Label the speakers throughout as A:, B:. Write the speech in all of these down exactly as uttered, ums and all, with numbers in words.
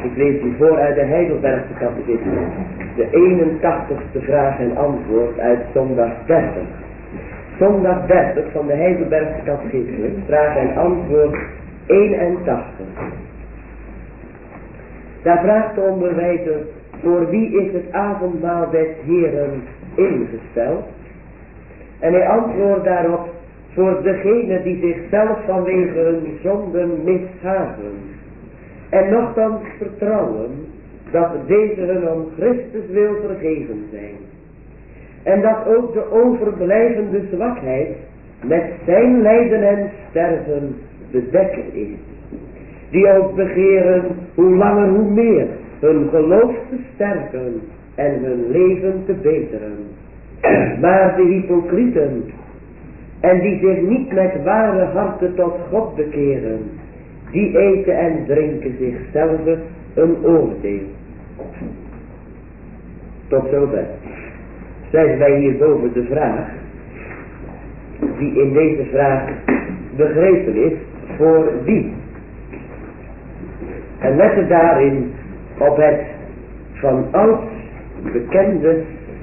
A: Ik lees u voor uit de Heidelbergse catechisme. De eenentachtigste vraag en antwoord uit zondag dertig. Zondag dertig van de Heidelbergse catechisme, vraag en antwoord eenentachtig. Daar vraagt de onderwijzer, voor wie is het avondmaal des Heeren ingesteld? En hij antwoordt daarop, voor degene die zichzelf vanwege hun zonden mishagen. En nochtans vertrouwen dat deze hun om Christus wil vergeven zijn. En dat ook de overblijvende zwakheid met zijn lijden en sterven bedekken is. Die ook begeren hoe langer hoe meer hun geloof te sterken en hun leven te beteren. Maar de hypocrieten en die zich niet met ware harten tot God bekeren, die eten en drinken zichzelf een oordeel. Tot zover. Zijn wij hierboven de vraag, die in deze vraag begrepen is, voor wie? En letten daarin op het van ouds bekende,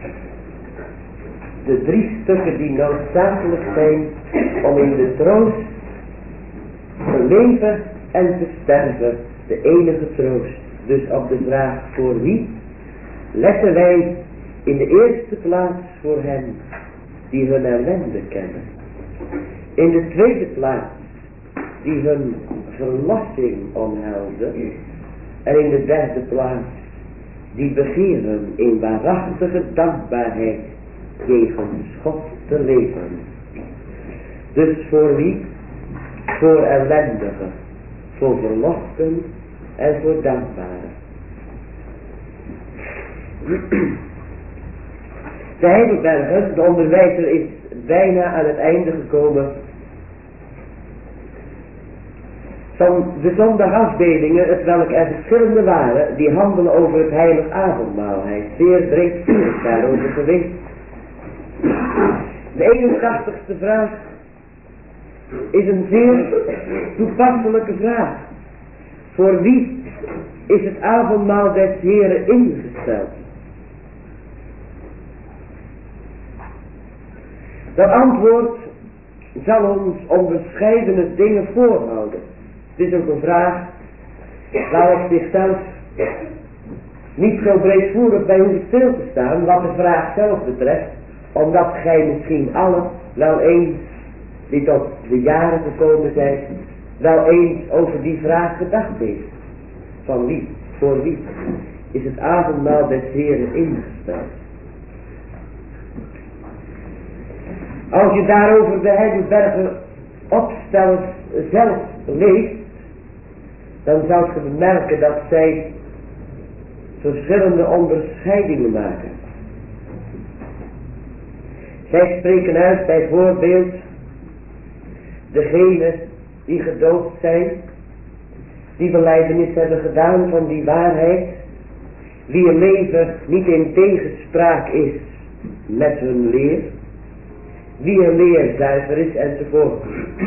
A: de drie stukken die noodzakelijk zijn om in de troost te leven en te sterven, de enige troost. Dus op de vraag voor wie, letten wij in de eerste plaats voor hen die hun ellende kennen. In de tweede plaats die hun verlossing omhelzen. En in de derde plaats die begeren in waarachtige dankbaarheid jegens God te leven. Dus voor wie? Voor ellendigen, voor verlosten en voor dankbaren. De Heidelberger, de onderwijzer, is bijna aan het einde gekomen van de zondagafdelingen, het welk er verschillende waren, die handelen over het heilig avondmaal. Hij is zeer breedvoerig daarover geweest. De eenentachtigste vraag is een zeer toepasselijke vraag. Voor wie is het avondmaal des Heeren ingesteld? Dat antwoord zal ons onderscheidene dingen voorhouden. Het is ook een vraag waar op zichzelf niet zo breedvoerig bij hoeft stil te staan, wat de vraag zelf betreft, omdat gij misschien allen wel eens, die tot de jaren gekomen zijn, wel eens over die vraag gedacht heeft. Van wie, voor wie is het avondmaal des Heeren ingesteld? Als je daarover de Heidelberger opstellers zelf leest, dan zou je bemerken dat zij verschillende onderscheidingen maken. Zij spreken uit bijvoorbeeld degenen die gedoopt zijn, die belijdenis hebben gedaan van die waarheid, wie een leven niet in tegenspraak is met hun leer, wie een leer zuiver is enzovoort.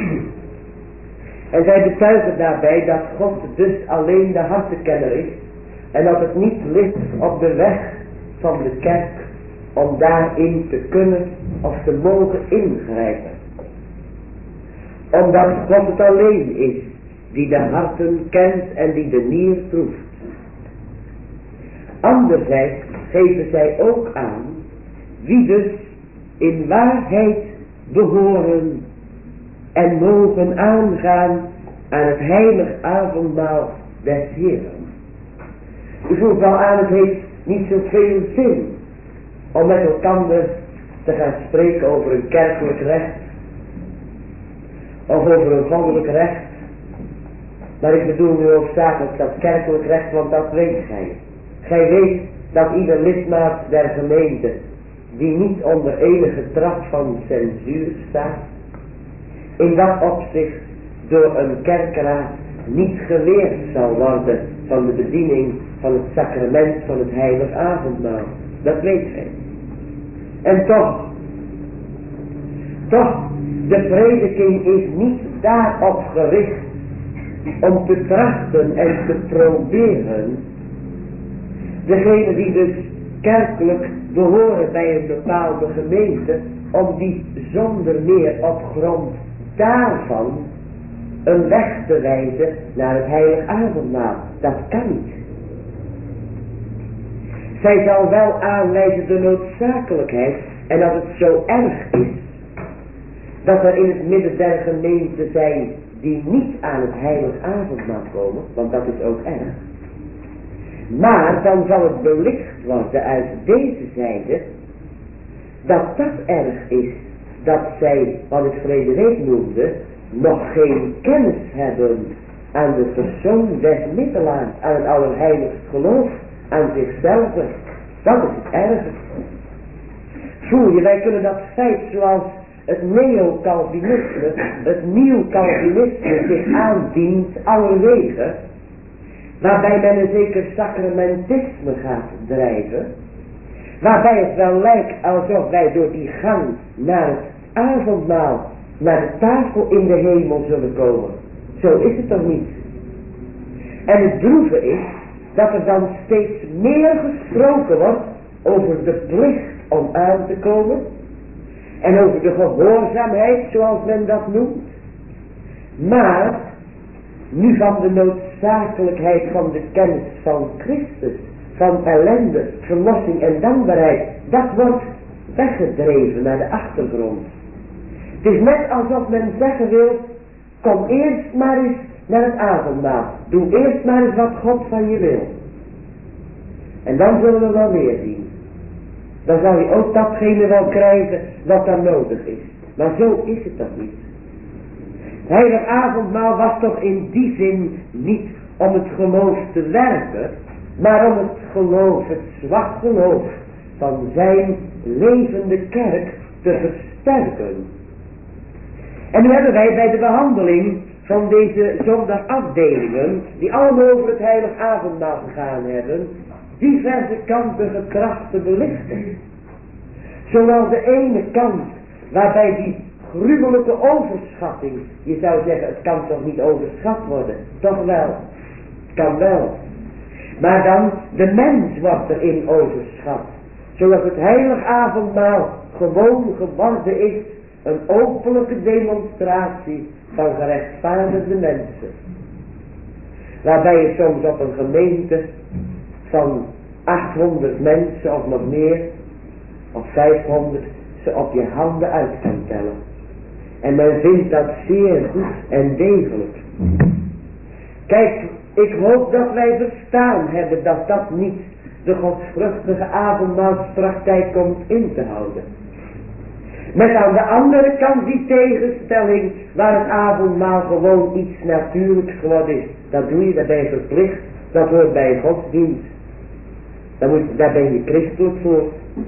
A: En zij betuigen daarbij dat God dus alleen de hartenkenner is en dat het niet ligt op de weg van de kerk om daarin te kunnen of te mogen ingrijpen. Omdat God het alleen is die de harten kent en die de nier proeft. Anderzijds geven zij ook aan wie dus in waarheid behoren en mogen aangaan aan het heilig avondmaal des Heeren. U voelt wel aan, het heeft niet zoveel zin om met elkaar te gaan spreken over een kerkelijk recht of over een goddelijk recht. Maar ik bedoel nu hoofdzakelijk dat kerkelijk recht, want dat weet gij. Gij weet dat ieder lidmaat der gemeente die niet onder enige trap van censuur staat, in dat opzicht door een kerkraad niet geleerd zal worden van de bediening van het sacrament van het heilig avondmaal. Dat weet gij. En toch, toch, de prediking is niet daarop gericht om te trachten en te proberen, degene die dus kerkelijk behoren bij een bepaalde gemeente, om die zonder meer op grond daarvan een weg te wijzen naar het heilig avondmaal. Dat kan niet. Zij zal wel aanwijzen de noodzakelijkheid en dat het zo erg is dat er in het midden der gemeente zijn die niet aan het heilig avondmaal komen, want dat is ook erg. Maar dan zal het belicht worden uit deze zijde dat dat erg is dat zij, wat ik verleden week noemde, nog geen kennis hebben aan de persoon des middelaars, aan het allerheiligst geloof, aan zichzelf. Dat is het erge. Voel je, wij kunnen dat feit zoals het neo-Calvinisme, het nieuw-Calvinisme zich aandient allerwege, waarbij men een zeker sacramentisme gaat drijven, waarbij het wel lijkt alsof wij door die gang naar het avondmaal, naar de tafel in de hemel zullen komen. Zo is het toch niet. En het droeve is dat er dan steeds meer gesproken wordt over de plicht om aan te komen en over de gehoorzaamheid, zoals men dat noemt, maar nu van de noodzakelijkheid van de kennis van Christus, van ellende, verlossing en dankbaarheid, dat wordt weggedreven naar de achtergrond. Het is net alsof men zeggen wil, kom eerst maar eens naar het avondmaal. Doe eerst maar eens wat God van je wil. En dan zullen we wel meer zien. Dan zal je ook datgene wel krijgen wat dan nodig is. Maar zo is het toch niet. Het heilige avondmaal was toch in die zin niet om het geloof te werken, maar om het geloof, het zwak geloof van zijn levende kerk te versterken. En nu hebben wij bij de behandeling van deze zondagafdelingen, die allemaal over het heilig avondmaal gegaan hebben, diverse kanten getracht te belichten. Zowel de ene kant, waarbij die gruwelijke overschatting, je zou zeggen, het kan toch niet overschat worden, toch wel, het kan wel. Maar dan, de mens wordt erin overschat, zodat het heilig avondmaal gewoon geworden is, een openlijke demonstratie van gerechtvaardigde mensen. Waarbij je soms op een gemeente van achthonderd mensen of nog meer, of vijfhonderd, ze op je handen uit kan tellen. En men vindt dat zeer goed en degelijk. Kijk, ik hoop dat wij verstaan hebben dat dat niet de godsvruchtige avondmaalspraktijk komt in te houden. Met aan de andere kant die tegenstelling waar het avondmaal gewoon iets natuurlijks geworden is. Dat doe je, daar ben je verplicht, dat hoort bij godsdienst. Daar, moet, daar ben je christelijk voor.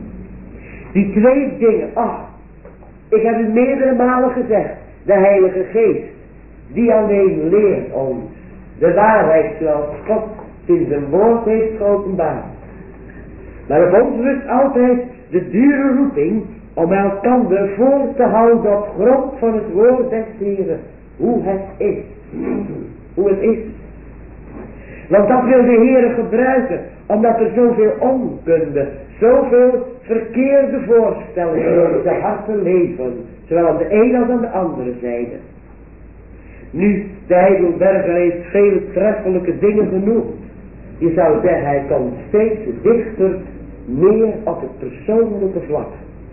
A: Die twee dingen, ach, ik heb u meerdere malen gezegd, de Heilige Geest, die alleen leert ons de waarheid zoals God in zijn woord heeft geopenbaard. Maar op ons rust altijd de dure roeping om elkander voor te houden op grond van het woord des Heren, hoe het is, hoe het is. Want dat wil de Heere gebruiken, omdat er zoveel onkunde, zoveel verkeerde voorstellingen in onze harten leven, zowel aan de ene als aan de andere zijde. Nu, de Heidelberger heeft veel treffelijke dingen genoemd. Je zou zeggen, hij komt steeds dichter meer op het persoonlijke vlak.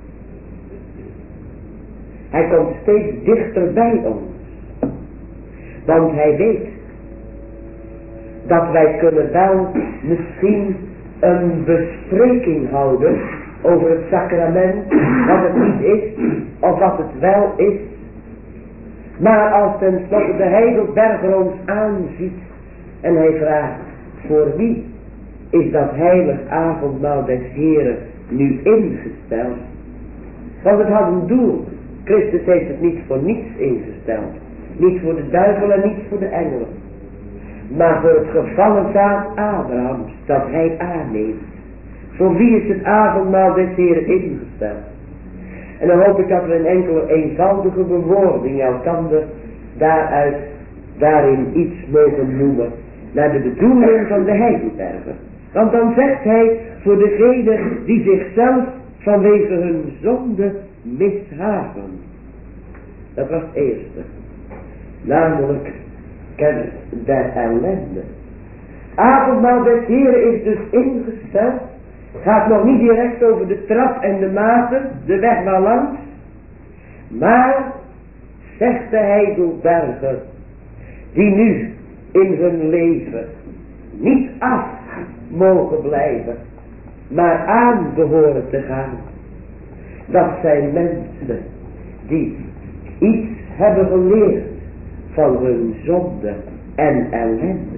A: Hij komt steeds dichter bij ons. Want hij weet dat wij kunnen wel misschien een bespreking houden over het sacrament, wat het niet is, of wat het wel is. Maar als tenslotte de Heidelberger ons aanziet en hij vraagt, voor wie is dat heilig avondmaal des Heren nu ingesteld? Want het had een doel. Christus heeft het niet voor niets ingesteld. Niet voor de duivel en niet voor de engelen. Maar voor het gevallen zaad Abrahams dat hij aanneemt. Voor wie is het avondmaal des Heren ingesteld? En dan hoop ik dat we een enkele eenvoudige bewoording elkander daaruit daarin iets mogen noemen naar de bedoeling van de Heidelberger. Want dan zegt hij, voor degenen die zichzelf vanwege hun zonde mishagen. Dat was het eerste. Namelijk kennis der ellende. Avondmaal des Heren is dus ingesteld. Gaat nog niet direct over de trap en de maten, de weg waar langs. Maar, zegt de Heidelberger, die nu in hun leven niet af mogen blijven, maar aan behoren te gaan. Dat zijn mensen die iets hebben geleerd van hun zonde en ellende.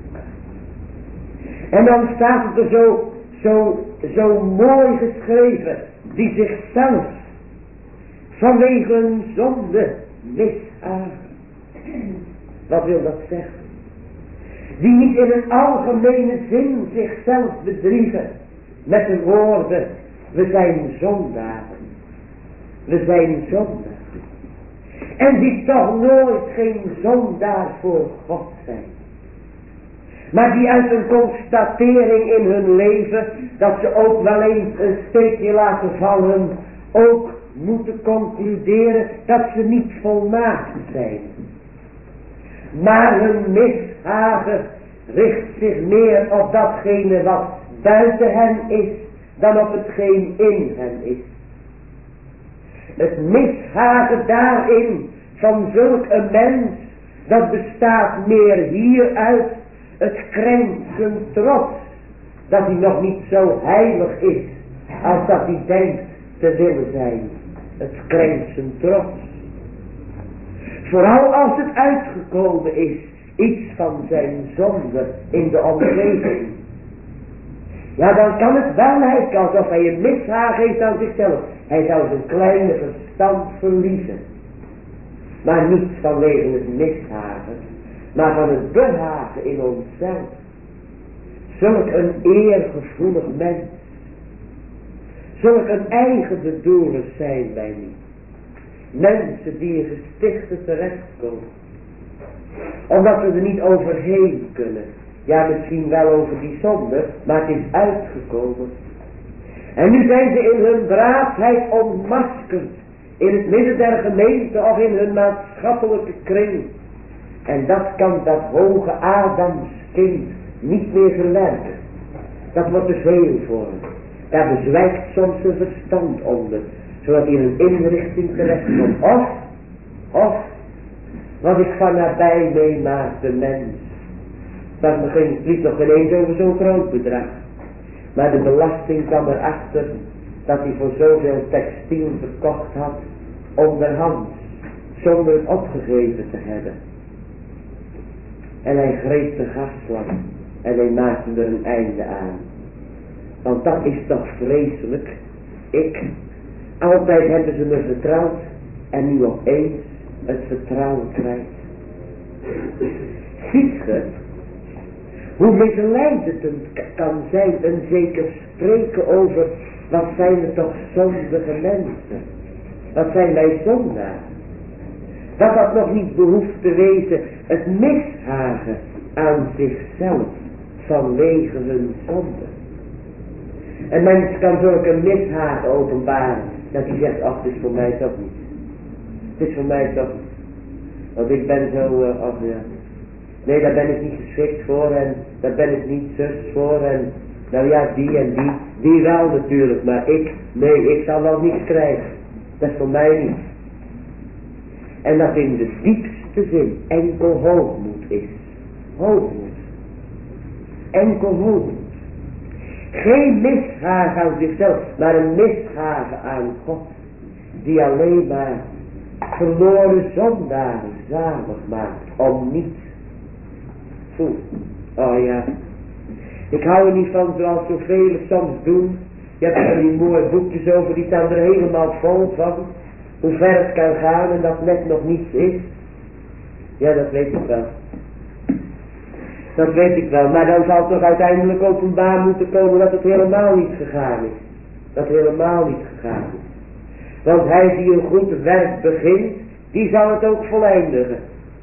A: En dan staat het er zo, zo, zo mooi geschreven, die zichzelf vanwege hun zonde mishagen. Wat wil dat zeggen? Die niet in een algemene zin zichzelf bedriegen met de woorden, we zijn zondaren. We zijn zondaren. En die toch nooit geen zondaar voor God zijn. Maar die uit een constatering in hun leven, dat ze ook wel eens een steekje laten vallen, ook moeten concluderen dat ze niet volmaakt zijn. Maar hun mishagen richt zich meer op datgene wat buiten hen is, dan op hetgeen in hen is. Het mishagen daarin van zulk een mens, dat bestaat meer hieruit. Het krenkt zijn trots, dat hij nog niet zo heilig is, als dat hij denkt te willen zijn. Het krenkt zijn trots. Vooral als het uitgekomen is, iets van zijn zonde in de omgeving. Ja, dan kan het wel lijken alsof hij een mishagen heeft aan zichzelf. Hij zou zijn kleine verstand verliezen. Maar niet vanwege het mishagen, maar van het behagen in onszelf. Zulk een eergevoelig mens. Zulk een eigen bedoelers zijn wij niet. Mensen die in gestichten terechtkomen. Omdat we er niet overheen kunnen. Ja, misschien wel over die zonde, maar het is uitgekomen. En nu zijn ze in hun braafheid ontmaskerd. In het midden der gemeente of in hun maatschappelijke kring. En dat kan dat hoge Adamskind niet meer verwerken. Dat wordt te veel voor hem. Daar bezwijkt soms zijn verstand onder. Zodat hij in een inrichting terechtkomt. Of, of, wat ik van nabij meemaak, de mens. Dat begint, het liep nog ineens over zo'n groot bedrag. Maar de belasting kwam erachter dat hij voor zoveel textiel verkocht had, onderhands, zonder het opgegeven te hebben. En hij greep de gaslamp en hij maakte er een einde aan. Want dat is toch vreselijk. Ik, altijd hebben ze me vertrouwd en nu opeens het vertrouwen kwijt. Ziet ge hoe misleidend het kan zijn en zeker spreken over wat zijn er toch zondige mensen. Wat zijn wij zondaar. Dat dat nog niet behoeft te wezen het mishagen aan zichzelf vanwege hun zonde. Een mens kan zulke mishagen openbaren dat hij zegt, ach, het is voor mij toch niet. Het is voor mij toch niet. Want ik ben zo, uh, ach ja. Nee, daar ben ik niet geschikt voor en daar ben ik niet zus voor en nou ja, die en die, die wel natuurlijk, maar ik, nee, ik zal wel niets krijgen. Dat is voor mij niet. En dat in de diepste zin enkel hoogmoed is. Hoogmoed. Enkel hoogmoed. Geen mishagen aan zichzelf, maar een mishagen aan God, die alleen maar verloren zondaren zalig maakt om niets. Voel. Oh ja. Ik hou er niet van zoals zoveel soms doen. Je hebt er die mooie boekjes over, die staan er helemaal vol van. Hoe ver het kan gaan en dat net nog niets is. Ja, dat weet ik wel. Dat weet ik wel. Maar dan zal toch uiteindelijk openbaar moeten komen dat het helemaal niet gegaan is. Dat het helemaal niet gegaan is. Want hij die een goed werk begint, die zal het ook voleindigen.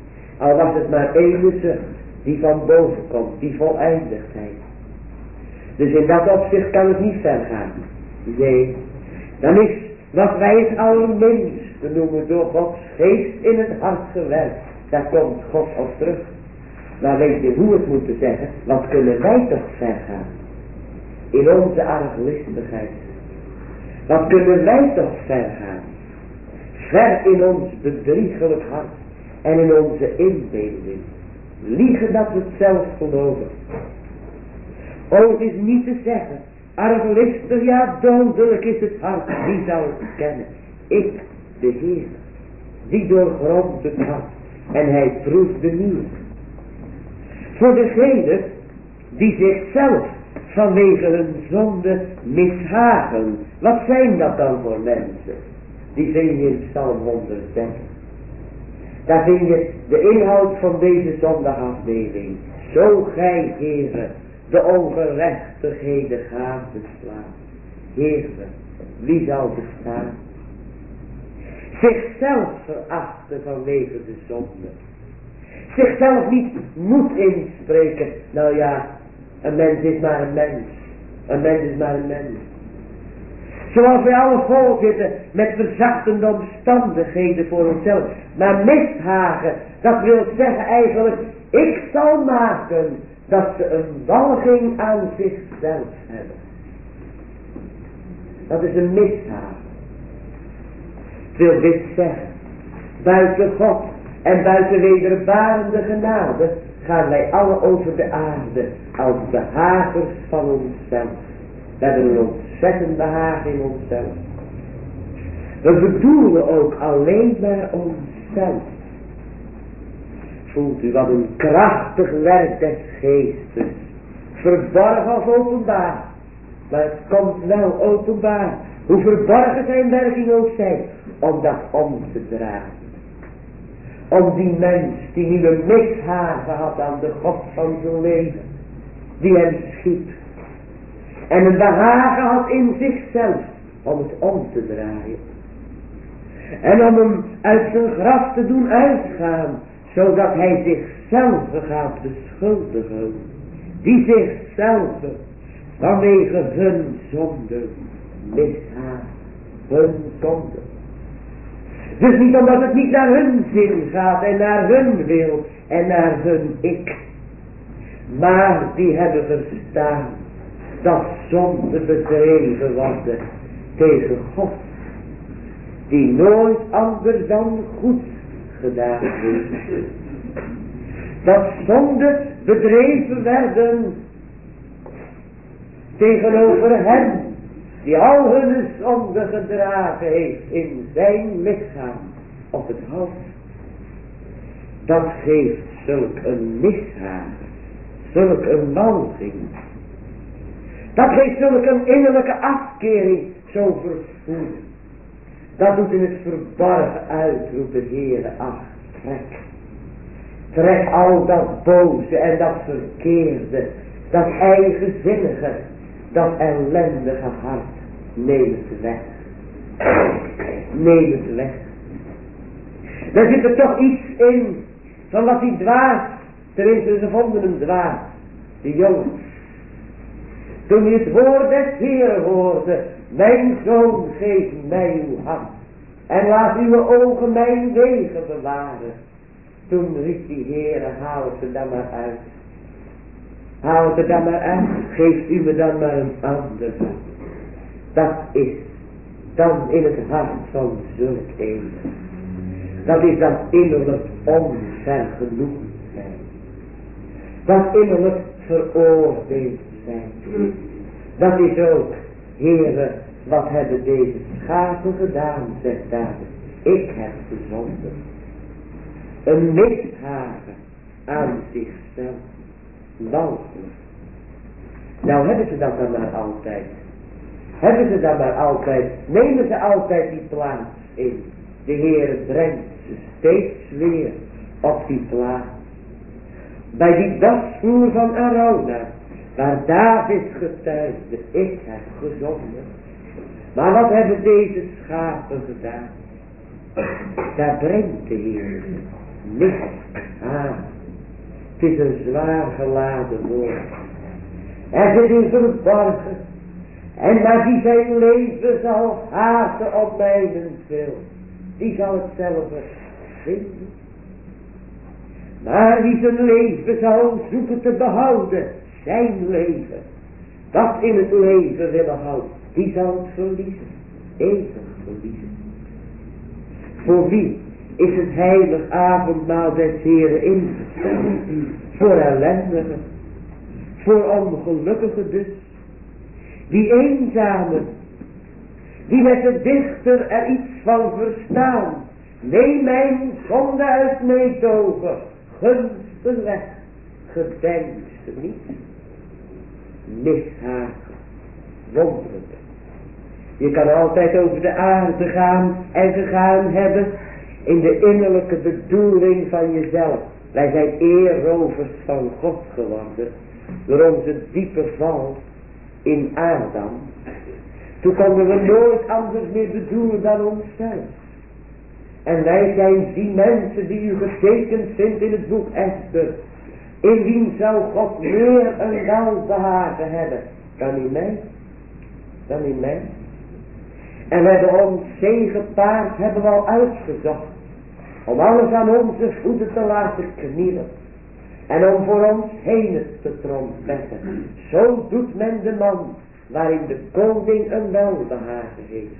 A: Al was het maar ene zucht die van boven komt, die voleindigheid. Dus in dat opzicht kan het niet ver gaan. Nee, dan is wat wij het allerminste noemen door Gods geest in het hart gewerkt. Daar komt God op terug. Maar weet je hoe het moeten zeggen? Wat kunnen wij toch ver gaan? In onze arglistigheid. Wat kunnen wij toch ver gaan? Ver in ons bedriegelijk hart. En in onze inbeelding. Liegen dat we het zelf geloven. O, het is niet te zeggen. Arglistig, ja dodelijk is het hart. Wie zou het kennen? Ik, de Heer. Die doorgrondt het hart. En hij proeft de nieuwe. Voor degene die zichzelf vanwege hun zonde mishagen. Wat zijn dat dan voor mensen? Die vind je in Psalm honderddertig. Daar vind je de inhoud van deze zondagafdeling. Zo gij, Heere, de ongerechtigheden gadeslaan. Heere, wie zal bestaan? Zichzelf verachten vanwege de zonde. Zichzelf niet moed inspreken. Nou ja, een mens is maar een mens. Een mens is maar een mens. Zoals wij alle vol zitten met verzachtende omstandigheden voor onszelf. Maar mishagen, dat wil zeggen eigenlijk, ik zal maken dat ze een walging aan zichzelf hebben. Dat is een mishagen. Het wil dit zeggen, buiten God en buiten wederbarende genade gaan wij alle over de aarde als behagers van onszelf. We hebben een ontzettend behagen in onszelf. We bedoelen ook alleen maar onszelf. Voelt u wat een krachtig werk des geestes. Verborgen als openbaar. Maar het komt wel openbaar. Hoe verborgen zijn werking ook zijn. Om dat om te dragen. Om die mens die nu een mishagen had aan de God van zijn leven. Die hem schiep. En een behagen had in zichzelf. Om het om te draaien. En om hem uit zijn graf te doen uitgaan. Zodat hij zichzelf gaat beschuldigen. Die zichzelf vanwege hun zonde mishagen. Hun zonde. Dus niet omdat het niet naar hun zin gaat en naar hun wil en naar hun ik. Maar die hebben verstaan dat zonde bedreven worden tegen God. Die nooit anders dan goed gedaan heeft. Dat zonde bedreven werden tegenover hem. Die al hun zonde gedragen heeft in zijn lichaam op het hoofd. Dat geeft zulk een mishagen. Zulk een walging. Dat geeft zulk een innerlijke afkering zo vervoerd. Dat doet in het verborgen uitroepen, Heere, ach, trek. Trek al dat boze en dat verkeerde, dat eigenzinnige, dat ellendige hart. Neem het weg. Neem het weg. Daar zit er toch iets in van wat die dwaas, tenminste ze vonden hem dwaas, die jongen. Toen hij het woord des Heeren hoorde, mijn zoon, geef mij uw hart en laat uw ogen mijn wegen bewaren. Toen riep die Heere, haal het er dan maar uit. Haal het er dan maar uit, geeft u me dan maar een ander. Dat is dan in het hart van zulk een. Dat is dat innerlijk onvergenoegd zijn. Dat innerlijk veroordeeld zijn. Dat is ook, Heere, wat hebben deze schapen gedaan, zegt David. Ik heb gezonden. Een mishagen aan zichzelf. Walgelijk. Nou hebben ze dat dan maar altijd. Hebben ze dat maar altijd. Nemen ze altijd die plaats in. De Heer brengt ze steeds weer op die plaats. Bij die dagsvloer van Arauna. Waar David getuigde. Ik heb gezonden. Maar wat hebben deze schapen gedaan? Daar brengt de Heer. Mishagen. Het is een zwaar geladen woord. En het is verborgen. En maar die zijn leven zal haten op mijnentwil. Die zal hetzelfde vinden. Maar wie zijn leven zal zoeken te behouden. Zijn leven. Dat in het leven willen houden. Die zal het verliezen. Eeuwig verliezen. Voor wie is het heilig avondmaal des Heren ingesteld? Voor ellendigen. Voor ongelukkigen dus. Die eenzamen. Die met de dichter er iets van verstaan. Neem mijn zonde uit meedogen. Gunsten weg. Gedenk ze niet. Mishagen. Wonderlijk. Je kan altijd over de aarde gaan en gegaan hebben in de innerlijke bedoeling van jezelf. Wij zijn eerrovers van God geworden door onze diepe val in Adam. Toen konden we nooit anders meer bedoelen dan onszelf. En wij zijn die mensen die u getekend vindt in het boek Esther. In wie zou God meer een welbehagen hebben dan in mij? Dan in mij? En we hebben ons zegepaard hebben we al uitgezocht. Om alles aan onze voeten te laten knielen. En om voor ons heen te trompetten. Zo doet men de man waarin de koning een welbehagen heeft.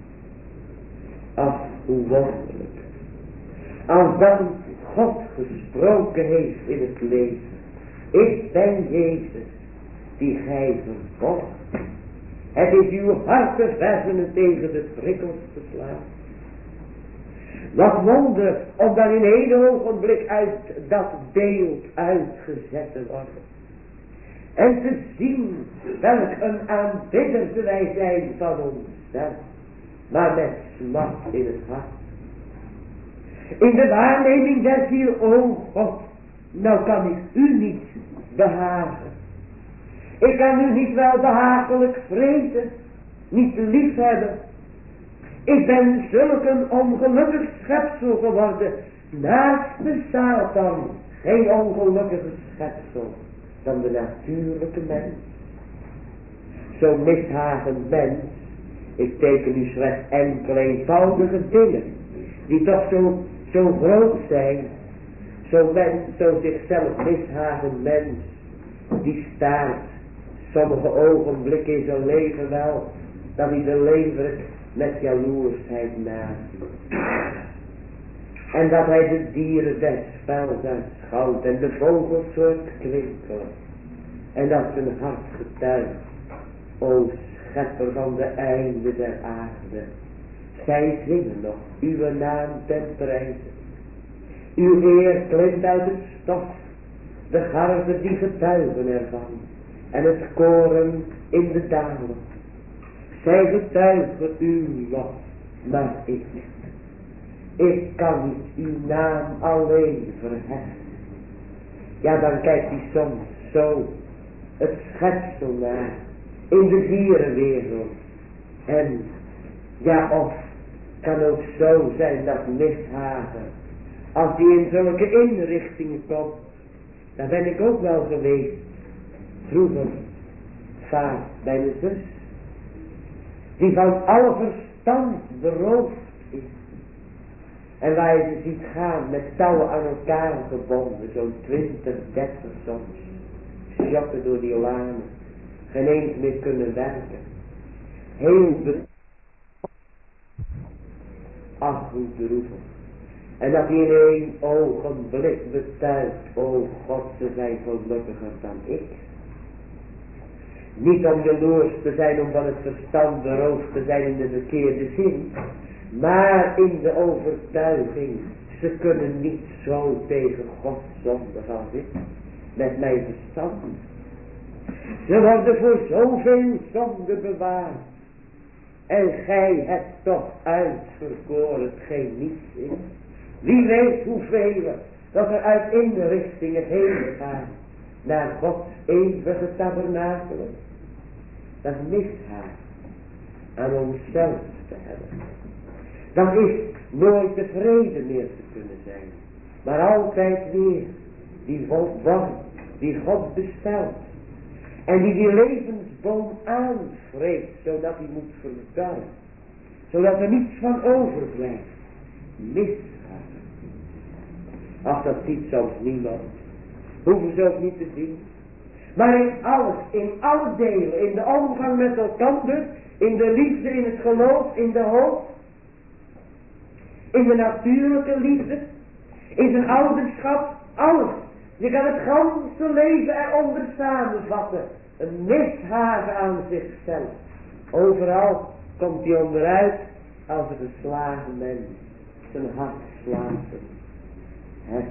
A: Ach, hoe wonderlijk. Als dan God gesproken heeft in het leven. Ik ben Jezus die gij vervolgt. Het is uw hart te versenen tegen de prikkels te slaan. Wat wonder om dan in één ogenblik uit dat beeld uitgezet te worden. En te zien welk een aanbidder wij zijn van onszelf. Maar met smart in het hart. In de waarneming der ziel, o God, nou kan ik u niet behagen. Ik kan u niet wel behagelijk vreten, niet lief hebben. Ik ben zulk een ongelukkig schepsel geworden, naast de Satan, geen ongelukkige schepsel dan de natuurlijke mens. Zo'n mishagend mens, ik teken u slechts enkele eenvoudige dingen, die toch zo, zo groot zijn. Zo'n mens, zo zichzelf mishagend mens, die staat sommige ogenblikken in zijn leven wel, dat hij de leven met jaloersheid naziet. En dat hij de dieren des velds aanschouwt en de vogels hoort kwinkelen. En dat zijn hart getuigt, o schepper van de einde der aarde. Zij zingen nog uw naam ten prijze. Uw eer klimt uit het stof, de garven die getuigen ervan. En het koren in de dalen. Zij getuigen uw lof, maar ik niet. Ik kan niet uw naam alleen verheffen. Ja, dan kijkt hij soms zo het schepsel naar in de dierenwereld. En ja, of kan ook zo zijn dat mishagen. Als die in zulke inrichtingen komt, daar ben ik ook wel geweest. Vroeger, vaak bij de zus. Die van alle verstand beroofd is. En waar je ze ziet gaan met touwen aan elkaar gebonden. Zo'n twintig, dertig soms. Sjokken door die lanen. Geen eens meer kunnen werken. Heel bedroefd. Ach, hoe droevig. En dat hij in één ogenblik betuigt. O God, ze zijn gelukkiger dan ik. Niet om jaloers te zijn, om van het verstand beroofd te zijn in de verkeerde zin. Maar in de overtuiging. Ze kunnen niet zo tegen God zondigen als ik. Met mijn verstand. Ze worden voor zoveel zonde bewaard. En gij hebt toch uitverkoren hetgeen niets is. Wie weet hoeveel dat er uit inrichtingen heen gaan. Naar Gods eeuwige tabernakelen. Dat mist haar aan onszelf te hebben. Dat is nooit tevreden meer te kunnen zijn. maar altijd weer die worm die God bestelt. En die die levensboom aanvreet, zodat hij moet verdarren. Zodat er niets van overblijft. Misgaan. Ach, dat ziet soms niemand. Hoeven ze ook niet te zien. Maar in alles, in alle delen, in de omgang met elkaar, in de liefde, in het geloof, in de hoop, in de natuurlijke liefde, in zijn ouderschap, alles. Je kan het ganse leven eronder samenvatten. Een mishagen aan zichzelf. Overal komt hij onderuit als een geslagen mens. Zijn hart slapen. He.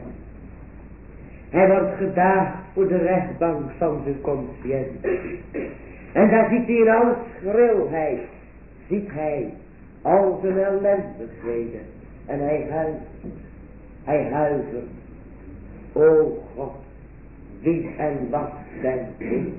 A: Hij wordt gedaagd voor de rechtbank van zijn consciëntie. En daar ziet hij in alle schrilheid. Ziet hij al zijn ellendigheden. En hij huivert. Hij huivert. O God, wie en wat ben ik?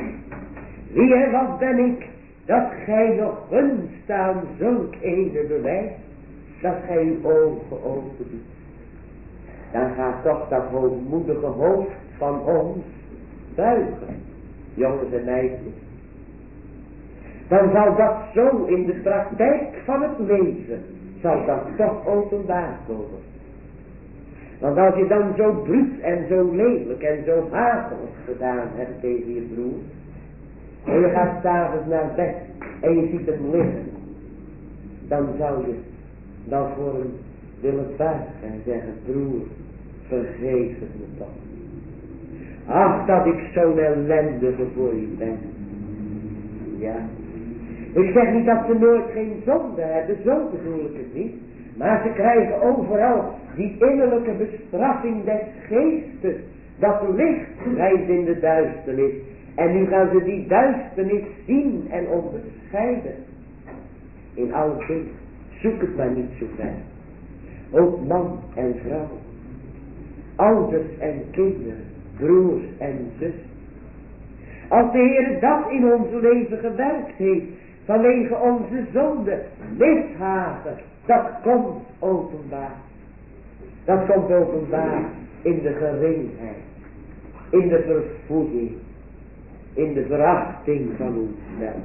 A: Wie en wat ben ik, dat gij nog gunst aan zulk ene bewijs, dat gij uw ogen open doet. Dan gaat toch dat hoogmoedige hoofd van ons buigen, jongens en meisjes. Dan zal dat zo in de praktijk van het leven, zal dat toch openbaar komen. Want als je dan zo bruut en zo lelijk en zo hatelijk gedaan hebt tegen je broer. En je gaat s'avonds naar bed en je ziet hem liggen. Dan zou je dan voor hem willen buigen en zeggen, broer, vergeef het me toch. Ach, dat ik zo'n ellendige voor je ben. Ja. Ik zeg niet dat ze nooit geen zonde hebben, zo bedoel ik het niet. Maar ze krijgen overal die innerlijke bestraffing des geestes. Dat licht schijnt in de duisternis. En nu gaan ze die duisternis zien en onderscheiden. In alle dingen. Zoek het maar niet zo ver. Ook man en vrouw. Ouders en kinderen. Broers en zussen. Als de Heer dat in ons leven gewerkt heeft. Vanwege onze zonde. Mishagen. Dat komt openbaar. Dat komt openbaar in de geringheid. In de vervoeding. In de verachting van onszelf.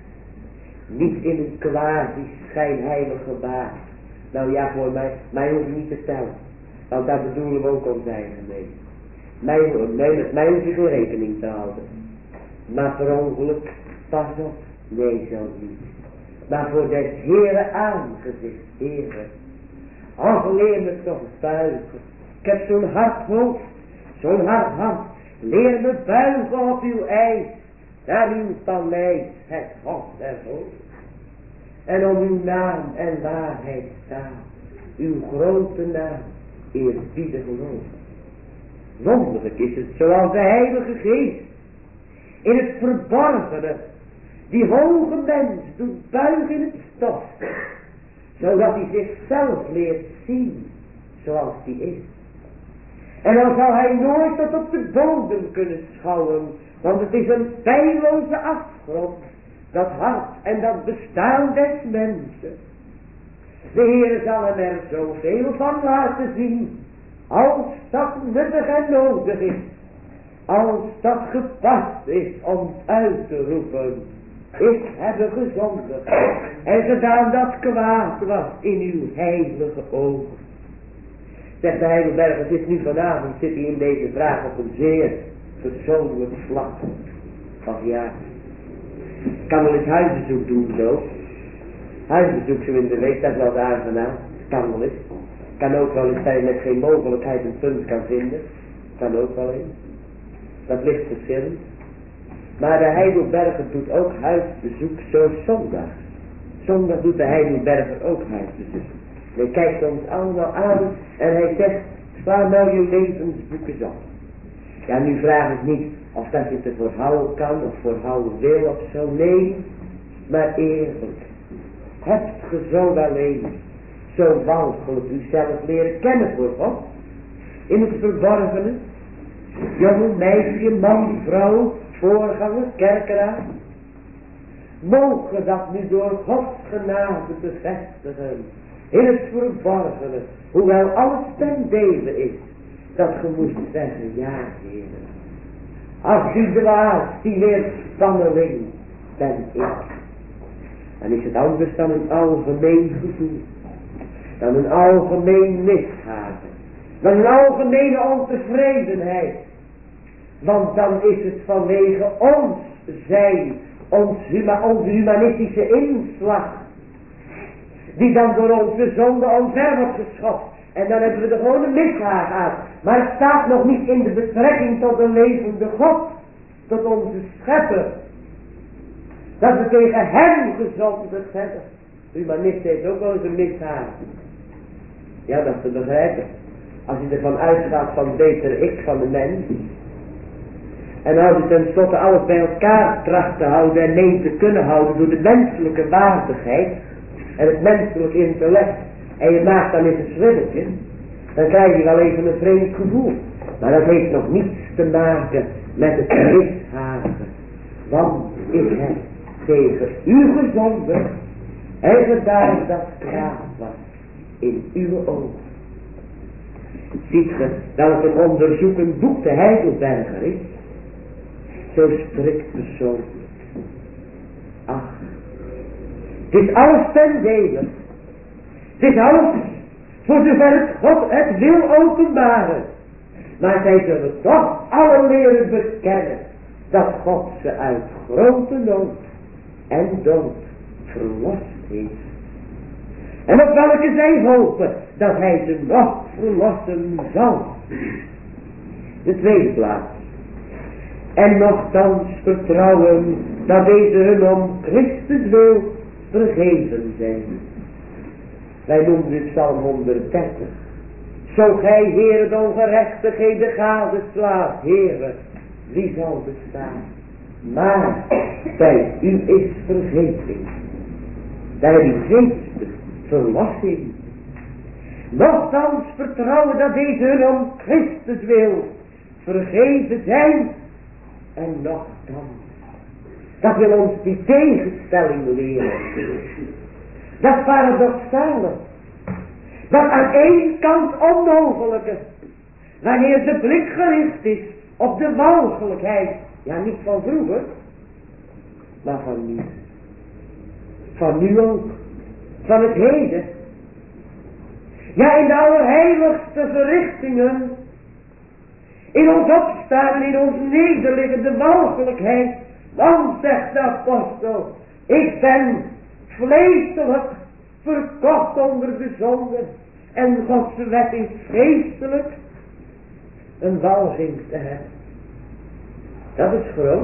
A: Niet in een quasi schijnheilig gebaar. Nou ja, voor mij, mij hoef je niet te tellen. Want daar bedoelen we ook ons eigen mee. Mij, mij, met mij hoef je geen rekening te houden. Maar per ongeluk, pas op. Nee, zo niet. Maar voor des Heere aangezicht, Heere. Ach, leer me toch buigen. Ik heb zo'n hard hoofd, zo'n hard hart. Leer me buigen op uw eis. Naar uw paleis, het God der hoofd. En om uw naam en waarheid staan. Uw grote naam, eerbiedig geloof. Wonderlijk is het, zoals de Heilige Geest. In het verborgene. Die hoge mens doet buigen in het stof. Zodat hij zichzelf leert zien. Zoals hij is. En dan zal hij nooit tot op de bodem kunnen schouwen. Want het is een pijnloze afgrond. Dat hart en dat bestaan des mensen. De Heer zal hem er zoveel van laten zien. Als dat nuttig en nodig is. Als dat gepast is om uit te roepen. Ik heb gezondigd en gedaan dat kwaad was in uw heilige ogen. Zegt de Heidelberg, het is nu vanavond, zit hij in deze vraag op een zeer persoonlijk vlak. Of ja, ik kan wel eens huisbezoek doen zo. Huisbezoek zo in de week, dat is wel aangenaam. Kan wel eens. Kan ook wel eens zijn met geen mogelijkheid een punt kan vinden. Kan ook wel eens. Dat ligt verschillend. Maar de Heidelberger doet ook huisbezoek zo zondag. Zondag doet de Heidelberger ook huisbezoek. Hij kijkt ons allemaal aan en hij zegt, sla nou je levensboek eens op. Ja, nu vraag ik niet of dat je het ervoor houden kan of voor houden wil of zo. Nee, maar eerlijk. Hebt ge zo alleen, zo walgelijk uzelf leren kennen voor God? In het verborgene? Jongen, meisje, man, vrouw, voorganger, kerkeraar. Mogen dat nu door Gods genade bevestigen in het verborgene, hoewel alles ten dele is, dat ge moest zeggen, ja, Heere, als u dwaast, die weerspanneling ben ik. Dan is het anders dan een algemeen gevoel, dan een algemeen mishagen, dan een algemene ontevredenheid. Want dan is het vanwege ons zijn, ons huma, onze humanistische inslag, die dan door onze zonde omver wordt geschopt. En dan hebben we de gewone mishaag aan. Maar het staat nog niet in de betrekking tot de levende God, tot onze schepper. Dat we tegen hem gezondigd hebben. De humanist heeft ook wel eens een mishaag. Ja, dat is te begrijpen. Als je ervan uitgaat van beter ik van de mens. En als je tenslotte alles bij elkaar tracht te houden en neemt te kunnen houden door de menselijke waardigheid en het menselijk intellect. En je maakt dan eens een zwimmertje. Dan krijg je wel even een vreemd gevoel. Maar dat heeft nog niets te maken met het mishagen. Want ik heb tegen u gezondigd en gedaan dat kwaad was in uw ogen. Ziet ge dat het een onderzoekend boek de Heidelberger is? Zo strikt persoonlijk. Ach, het is alles ten dele. Het is alles voor zover het God het wil openbaren. Maar zij zullen toch alle leren bekennen dat God ze uit grote nood en dood verlost heeft. En op welke zij hopen dat hij ze nog verlossen zal. De tweede plaats. En nochtans vertrouwen dat deze hun om Christus wil vergeven zijn. Wij noemen dit Psalm honderddertig. Zo gij, Heere, de ongerechtigheden gadeslaat, Heere, wie zal bestaan? Maar bij u is vergeving. Bij die geest verlossing. Nochtans vertrouwen dat deze hun om Christus wil vergeven zijn. En nochtans, dat wil ons die tegenstelling leren. Dat paradoxale. Dat aan één kant onmogelijke. Wanneer de blik gericht is op de walgelijkheid. Ja, niet van vroeger. Maar van nu. Van nu ook. Van het heden. Ja, in de allerheiligste verrichtingen. In ons opstaan en in ons nederliggende walgelijkheid. Dan zegt de apostel. Ik ben vleeselijk verkocht onder de zonde. En Gods wet is geestelijk een walging te hebben. Dat is groot.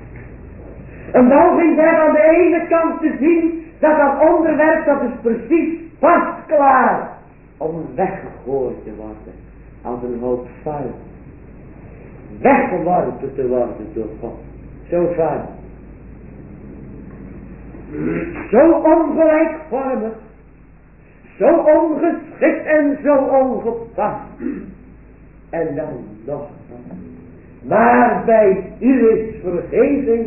A: Een walging te hebben aan de ene kant te zien dat dat onderwerp, dat is precies vast klaar om weggegooid te worden als een hoop vuil. Weggeworpen te worden door God. Zo vuil. Zo ongelijkvormig. Zo ongeschikt en zo ongepast. En dan nog. Maar bij u is vergeving.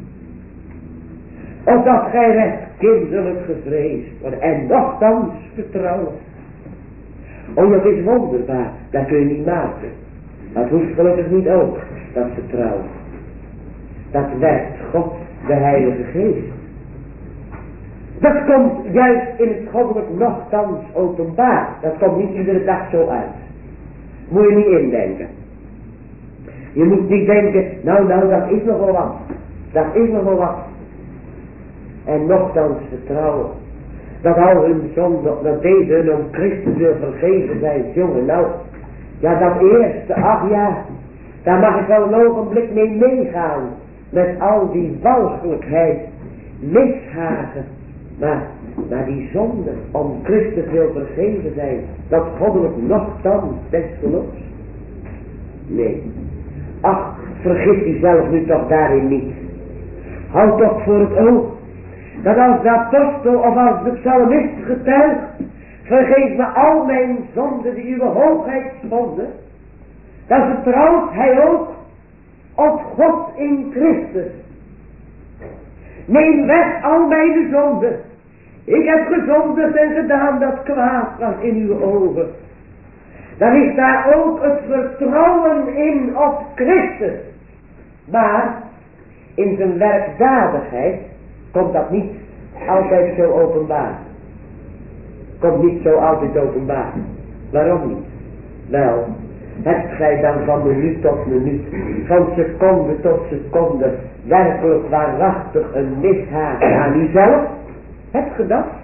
A: Opdat gij recht kinderlijk gevreesd wordt. En nochtans vertrouwen. Oh, dat is wonderbaar. Dat kun je niet maken. Dat hoeft gelukkig niet ook. Dat vertrouwen. Dat werkt God, de Heilige Geest. Dat komt juist in het goddelijk nochtans openbaar. Dat komt niet iedere dag zo uit. Moet je niet indenken. Je moet niet denken, nou nou dat is nogal wat. Dat is nogal wat. En nochtans vertrouwen. Dat al hun zonde, dat deze hun om Christus wil vergeven zijn. Jongen, nou, ja dat eerste, ach ja. Daar mag ik wel een ogenblik mee meegaan. Met al die walgelijkheid, mishagen. Maar, maar die zonde om Christus wil vergeven zijn, dat goddelijk nochtans desgeloos. Nee. Ach, vergis u zelf nu toch daarin niet. Houd toch voor het oog, dat als de apostel of als de psalmist getuigt, vergeef me al mijn zonden die uw hoogheid stonden, dan vertrouwt hij ook op God in Christus. Neem weg al mijn zonden. ik heb gezondigd en gedaan dat kwaad was in uw ogen. Dan is daar ook het vertrouwen in op Christus. Maar in zijn werkdadigheid komt dat niet altijd zo openbaar. Komt niet zo altijd openbaar. Waarom niet? Wel, hebt gij dan van minuut tot minuut, van seconde tot seconde, werkelijk waarachtig een mishaag aan uzelf? Hebt ge dat?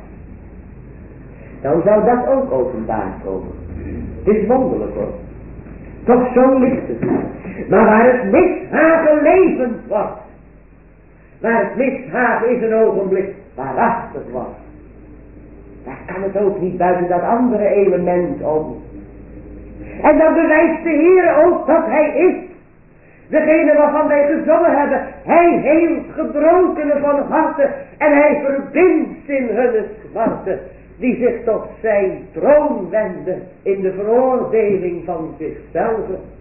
A: Dan zou dat ook openbaar komen. Het is wonderlijk hoor. Toch zo licht het. Maar waar het mishagen levend wordt, waar het mishagen is een ogenblik waarachtig wordt, daar kan het ook niet buiten dat andere element om. En dan bewijst de Heer ook dat hij is. Degene waarvan wij gezongen hebben. Hij heelt gebrokenen van harte. En hij verbindt in hun smarte. Die zich tot zijn troon wenden. In de veroordeling van zichzelf.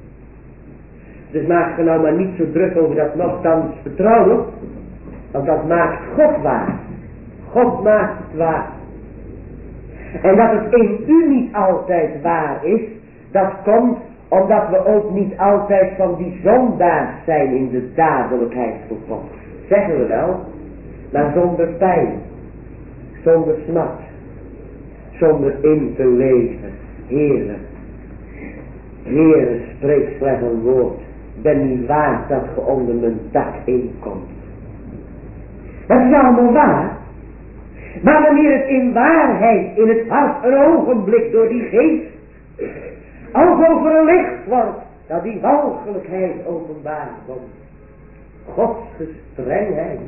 A: Dus maak je nou maar niet zo druk over dat nogthans vertrouwen. Want dat maakt God waar. God maakt het waar. En dat het in u niet altijd waar is. Dat komt omdat we ook niet altijd van die zondaars zijn in de dadelijkheid van God. Zeggen we wel. Maar zonder pijn. Zonder smart. Zonder in te leven. Heere. Heere, spreek slechts een woord. Ben niet waard dat ge onder mijn dak inkomt. Dat is allemaal waar. Maar wanneer het in waarheid in het hart een ogenblik door die geest als overlicht wordt, dat die walgelijkheid openbaar komt. Gods gestrengheid.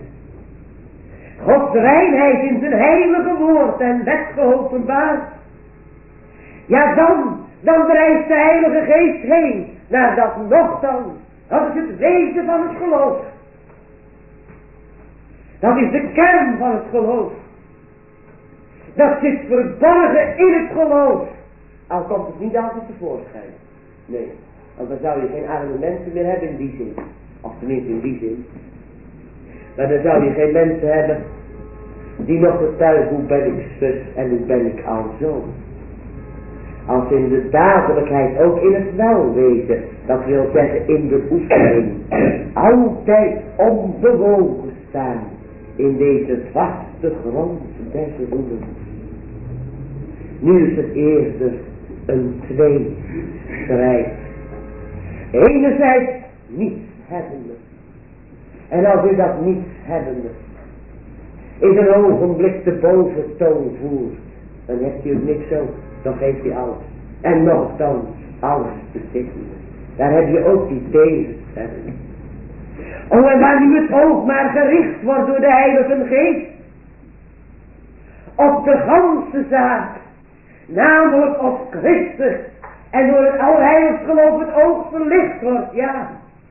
A: Gods reinheid in zijn heilige woord en wet geopenbaard. Ja, dan, dan drijft de Heilige Geest heen naar dat nochtans. Dat is het wezen van het geloof. Dat is de kern van het geloof. Dat zit verborgen in het geloof. Al komt het niet altijd tevoorschijn. Nee, want dan zou je geen arme mensen meer hebben in die zin. Of tenminste in die zin. Maar dan zou je geen mensen hebben die nog getuigen hoe ben ik zus en hoe ben ik al zo. Als in de dadelijkheid, ook in het welwezen, dat wil zeggen in de oefening, altijd onbewogen staan in deze vaste grond des roemens. Nu is het eerder een tweestrijd. Enerzijds niets hebbende. En als u dat niets hebbende in een ogenblik de boventoon voert, dan hebt u ook niks ook, dan geeft u alles. En nogthans alles bezitten. Daar heb je ook die tegenstelling. Oh, en waar nu het oog maar gericht wordt door de Heilige Geest op de ganse zaak, namelijk op Christus, en door het allerheiligst geloof het oog verlicht wordt, ja.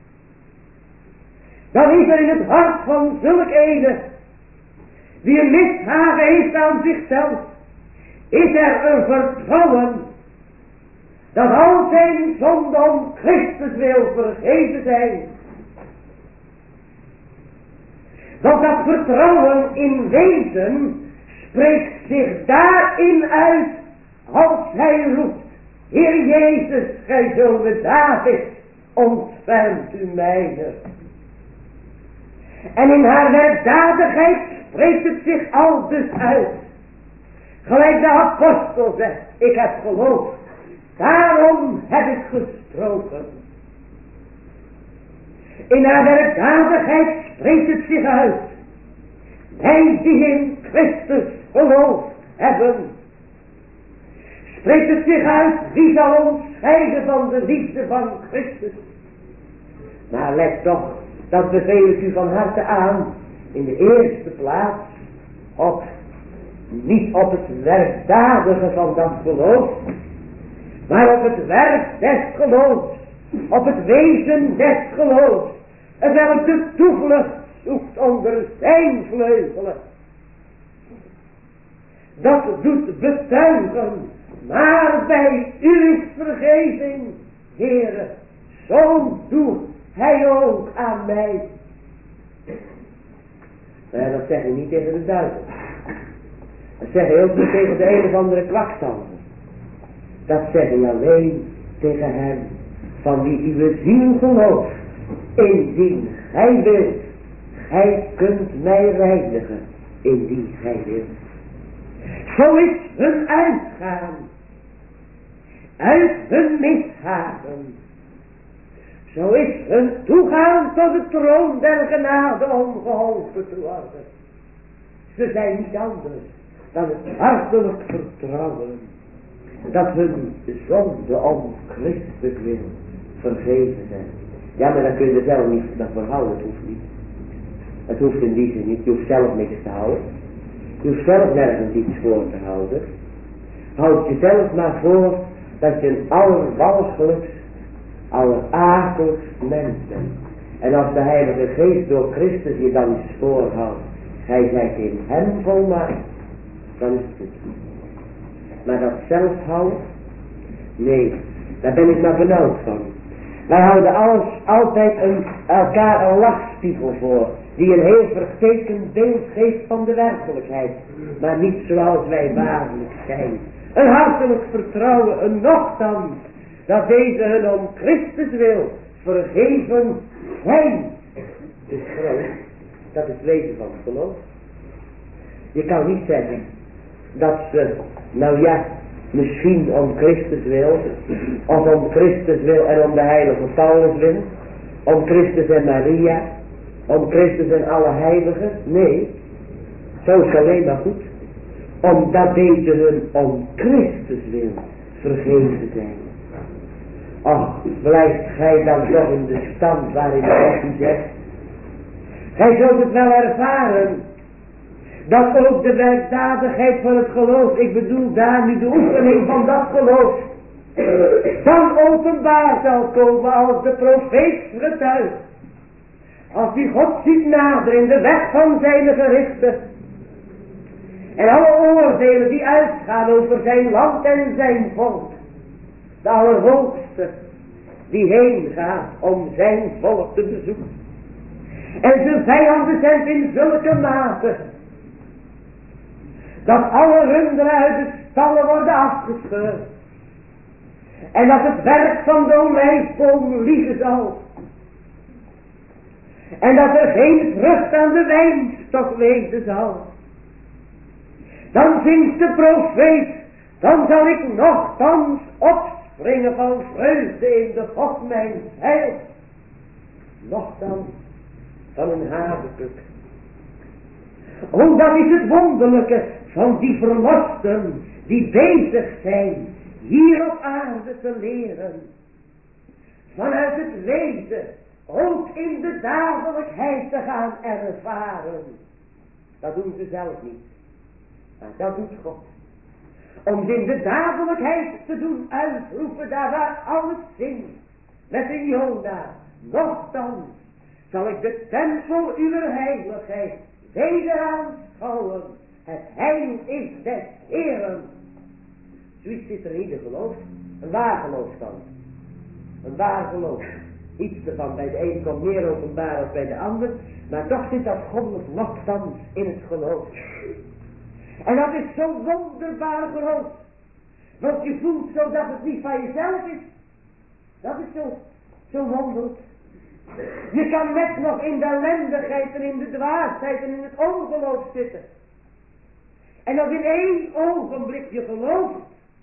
A: Dan is er in het hart van zulk ene, wie een mishagen heeft aan zichzelf, is er een vertrouwen, dat al zijn zonden om Christus wil vergeven zijn. Want dat vertrouwen in wezen spreekt zich daarin uit, als hij roept, Heer Jezus, gij zoon David, ontfermt u mijne. En in haar werkdadigheid spreekt het zich al dus uit. Gelijk de apostel zegt, ik heb geloofd, daarom heb ik gesproken. In haar werkdadigheid spreekt het zich uit. Wij die in Christus geloof hebben. Spreekt het zich uit, wie zal ons scheiden van de liefde van Christus. Maar let toch, dat beveel ik u van harte aan, in de eerste plaats, op, niet op het werkdadige van dat geloof, maar op het werk des geloofs, op het wezen des geloofs, en welk de toevlucht zoekt onder zijn vleugelen. Dat doet betuigen, maar bij u is vergeving, Heere, zo doet hij ook aan mij. Maar dat zeg ik niet tegen de duivel. zeg je ook niet tegen de een of andere kwakzalver. Dat zeg je alleen tegen hem van wie uw ziel gelooft. Indien gij wilt, gij kunt mij reinigen. Indien gij wilt. Zo is hun uitgaan uit hun mishagen. Zo is hun toegaan tot de troon der genade om geholpen te worden. Ze zijn niet anders dan het hartelijk vertrouwen dat hun zonde om Christus wil vergeven zijn. Ja, maar dat kun je er zelf niet voor houden, het hoeft niet. Het hoeft in die zin niet, je hoeft zelf niks te houden. Je hoeft zelf nergens iets voor te houden. Houd jezelf maar voor dat je een allerwalgelijkst, allerakeligst mens bent. En als de Heilige Geest door Christus je dan eens voorhoudt, gij zijt in hem volmaakt, dan is het goed. Maar dat zelf houden, nee, daar ben ik maar benauwd van. Wij houden alles, altijd een, elkaar een lachspiegel voor, die een heel vertekend beeld geeft van de werkelijkheid, maar niet zoals wij waarlijk zijn. Een hartelijk vertrouwen, een nochtans, dat deze hun om Christus wil vergeven zijn. Het is groot, dat is het wezen van het geloof. Je kan niet zeggen dat ze, nou ja, misschien om Christus wil, of om Christus wil en om de heilige Paulus wil, om Christus en Maria, om Christus en alle heiligen. Nee, zo is alleen maar goed. Omdat deze hun om Christus wil vergeven zijn. Ach, blijft gij dan toch in de stand waarin God u zegt. Gij zult het wel ervaren, dat ook de werkdadigheid van het geloof, ik bedoel daar nu de oefening van dat geloof, dan openbaar zal komen als de profeet getuigt. Als die God ziet naderen in de weg van zijn gerichten. En alle oordelen die uitgaan over zijn land en zijn volk. De Allerhoogste die heen gaat om zijn volk te bezoeken. En zijn vijanden zijn in zulke mate dat alle runderen uit de stallen worden afgescheurd. En dat het werk van de olijfboom liegen zal. En dat er geen vrucht aan de wijnstok wezen zal. Dan zingt de profeet, dan zal ik nochtans opspringen van vreugde in de God mijn heil. Nochtans van een Habakuk. O, dat is het wonderlijke van die verlosten die bezig zijn hier op aarde te leren. Vanuit het wezen ook in de dagelijkheid te gaan ervaren. Dat doen ze zelf niet. Maar dat doet God. Om in de dagelijkheid te doen uitroepen daar waar alles zingt. Met een Jona. Nochtans zal ik de tempel uw heiligheid weder aanschouwen. Het heil is des Heeren. Zoiets zit er in ieder geloof. Een waar geloof dan. Een waar geloof. Iets ervan bij de een komt meer openbaar dan bij de ander. Maar toch zit dat goddelijk nochtans in het geloof. En dat is zo wonderbaar groot. Want je voelt zo dat het niet van jezelf is. Dat is zo, zo wonderlijk. Je kan net nog in de ellendigheid en in de dwaasheid en in het ongeloof zitten. En dat in één ogenblik je gelooft.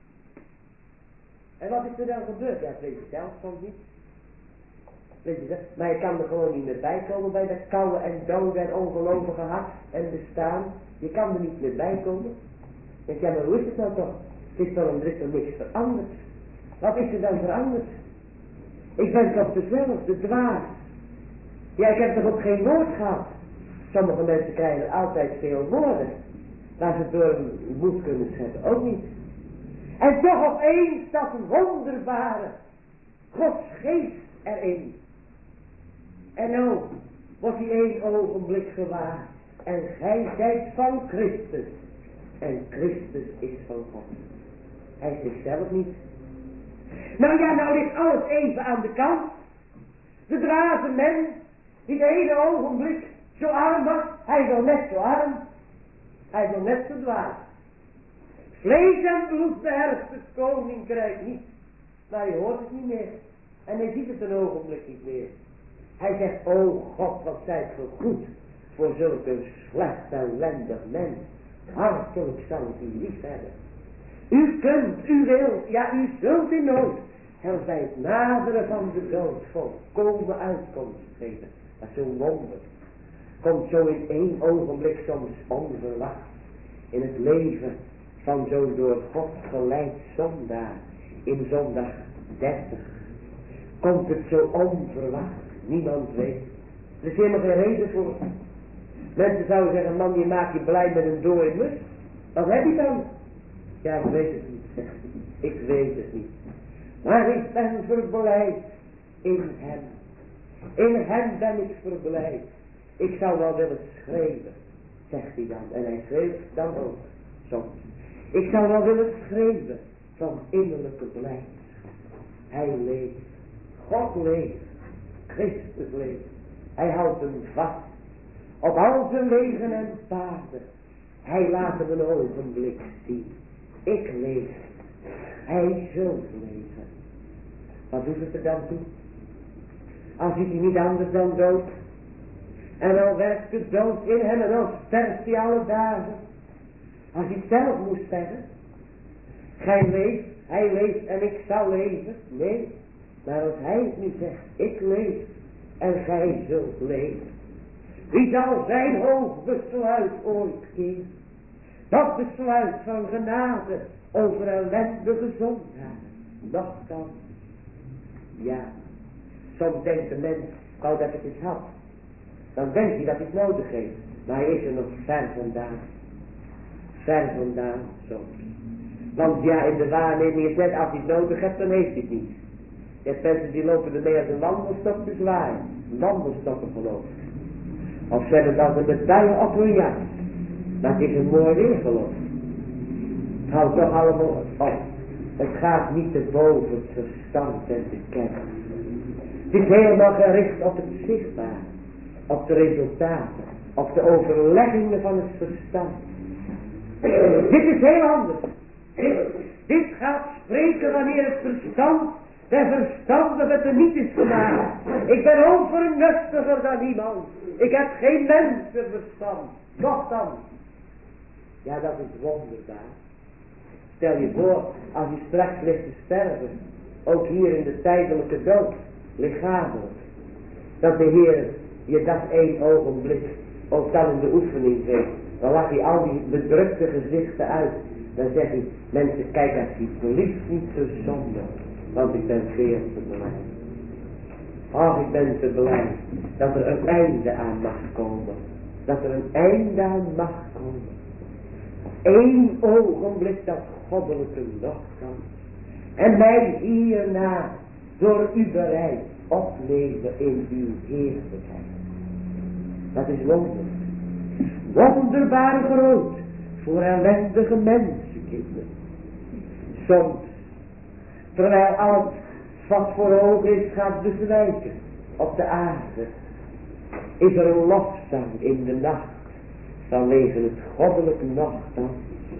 A: En wat is er dan gebeurd? Ja, dat weet je zelf soms niet. Weet je dat? Maar je kan er gewoon niet meer bij komen bij dat koude en dode en ongelovige hart en bestaan. Je kan er niet meer bij komen. Ik ja, maar hoe is het nou toch? Het is toch, er is toch niks veranderd. Wat is er dan veranderd? Ik ben toch dezelfde dwaas. Ja, ik heb toch ook geen woord gehad. Sommige mensen krijgen altijd veel woorden. Maar ze door een moed kunnen scheppen ook niet. En toch opeens dat wonderbare Gods geest erin. En nou wordt die één ogenblik gewaar. En gij zijt van Christus. En Christus is van God. Hij is zichzelf niet. Nou ja, nou ligt alles even aan de kant. De dwaze mens, die de hele ogenblik zo arm was, hij is al net zo arm. Hij is al net zo dwaas. Vlees en bloed beheerst het koninkrijk niet. Maar hij hoort het niet meer. En hij ziet het een ogenblik niet meer. Hij zegt, o God, wat zijt zo goed voor zulk een slecht ellendig mens. Hartelijk zal ik u lief hebben. U kunt, u wilt, ja u zult in nood. En bij het naderen van de dood volkomen uitkomst geven. Dat is zo'n wonder. Komt zo in één ogenblik soms onverwacht. In het leven van zo'n door God geleid zondaar. In zondag dertig. Komt het zo onverwacht. Niemand weet. Er is helemaal geen reden voor. Mensen zouden zeggen, man, je maakt je blij met een dode mus. Wat heb je dan? Ja, ik weet het niet, zegt hij. Ik weet het niet. Maar ik ben verblijd in hem. In hem ben ik verblijd. Ik zou wel willen schreeuwen, zegt hij dan. En hij schreeuwt dan ook soms. Ik zou wel willen schreeuwen van innerlijke blijdschap. Hij leeft. God leeft. Christus leeft. Hij houdt hem vast. Op al zijn wegen en paden. Hij laat hem een ogenblik zien. Ik leef. Hij zult leven. Wat doet het er dan toe? Als ziet hij niet anders dan dood. En dan werkt de dood in hem en dan sterft hij alle dagen. Als hij zelf moest zeggen. Gij leeft, hij leeft en ik zal leven. Nee, maar als hij het nu zegt, ik leef en gij zult leven. Wie zal zijn hoog besluit ooit keren? Dat besluit van genade over ellendige zondaar. Nochtans, ja, soms denkt de mens, wou dat ik het had. Dan denkt hij dat hij het nodig heeft. Maar hij is er nog ver vandaan. Ver vandaan soms. Want ja, in de waarneming is net, als hij het nodig hebt, dan heeft hij het niet. Je hebt mensen die lopen ermee als een wandelstok te zwaaien. Wandelstokken geloof ik. Of zetten dat een medaille op hun jas. Dat is een mooi weer geloof. Het houdt toch allemaal op. Het gaat niet te boven het verstand en de kennis. Het is helemaal gericht op het zichtbaar. Op de resultaten. Op de overleggingen van het verstand. Dit is heel anders. Dit, dit gaat spreken wanneer het verstand de verstandige te niet is gemaakt. Ik ben onvernuftiger dan iemand. Ik heb geen mensenverstand. Nochtans. Ja, dat is wonderbaar. Stel je voor, als je straks ligt te sterven. Ook hier in de tijdelijke dood. Lichamelijk. Dat de Heer je dat één ogenblik ook dan in de oefening geeft. Dan lacht hij al die bedrukte gezichten uit. Dan zegt hij, mensen kijk alsjeblieft niet zo zonde. Want ik ben veel te blij. Ach, ik ben te blij dat er een einde aan mag komen. Dat er een einde aan mag komen. Eén ogenblik dat goddelijke nochtans. En mij hierna door u bereid opnemen in uw heerlijkheid. Dat is wonderlijk. Wonderbaar groot voor ellendige mensenkinderen. Soms, terwijl alles wat voor ogen is gaat bezwijken op de aarde, is er een lofzang in de nacht vanwege het goddelijk nochtans.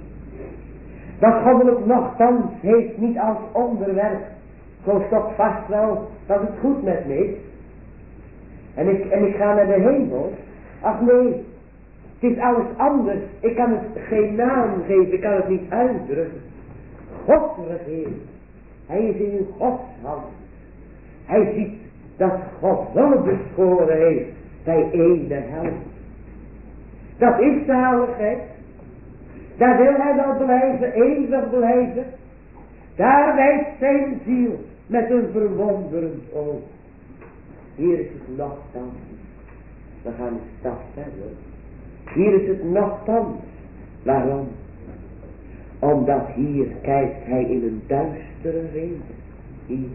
A: Dat goddelijk nochtans heeft niet als onderwerp, geloof toch vast wel dat het goed met me is. En ik, en ik ga naar de hemel. Ach nee, het is alles anders. Ik kan het geen naam geven, ik kan het niet uitdrukken. God regeert. Hij is in Gods hand. Hij ziet dat God wel beschoren heeft bij ene helft. Dat is de heiligheid. Daar wil hij wel blijven, eeuwig blijven. Daar wijst zijn ziel met een verwonderend oog. Hier is het nochtans. We gaan een stap verder. Hier is het nochtans. Waarom? Omdat hier kijkt hij in een duistere reden. Hier.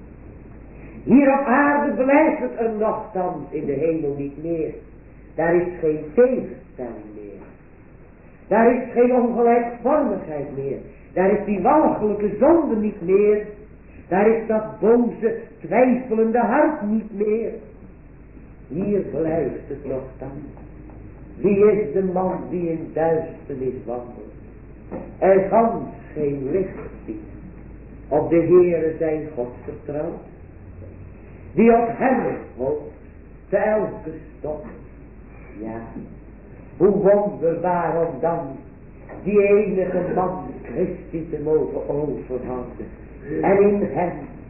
A: Hier op aarde blijft het een nochtans, in de hemel niet meer. Daar is geen tegenstelling meer. Daar is geen ongelijkvormigheid meer. Daar is die walgelijke zonde niet meer. Daar is dat boze, twijfelende hart niet meer. Hier blijft het nochtans. Wie is de man die in duisternis wandelt? en gans geen licht ziet, op de Heere zijn God vertrouwt, die op hem hoopt, te elke stond. Ja, hoe wonderbaar om dan die enige man Christus te mogen overhouden en in hem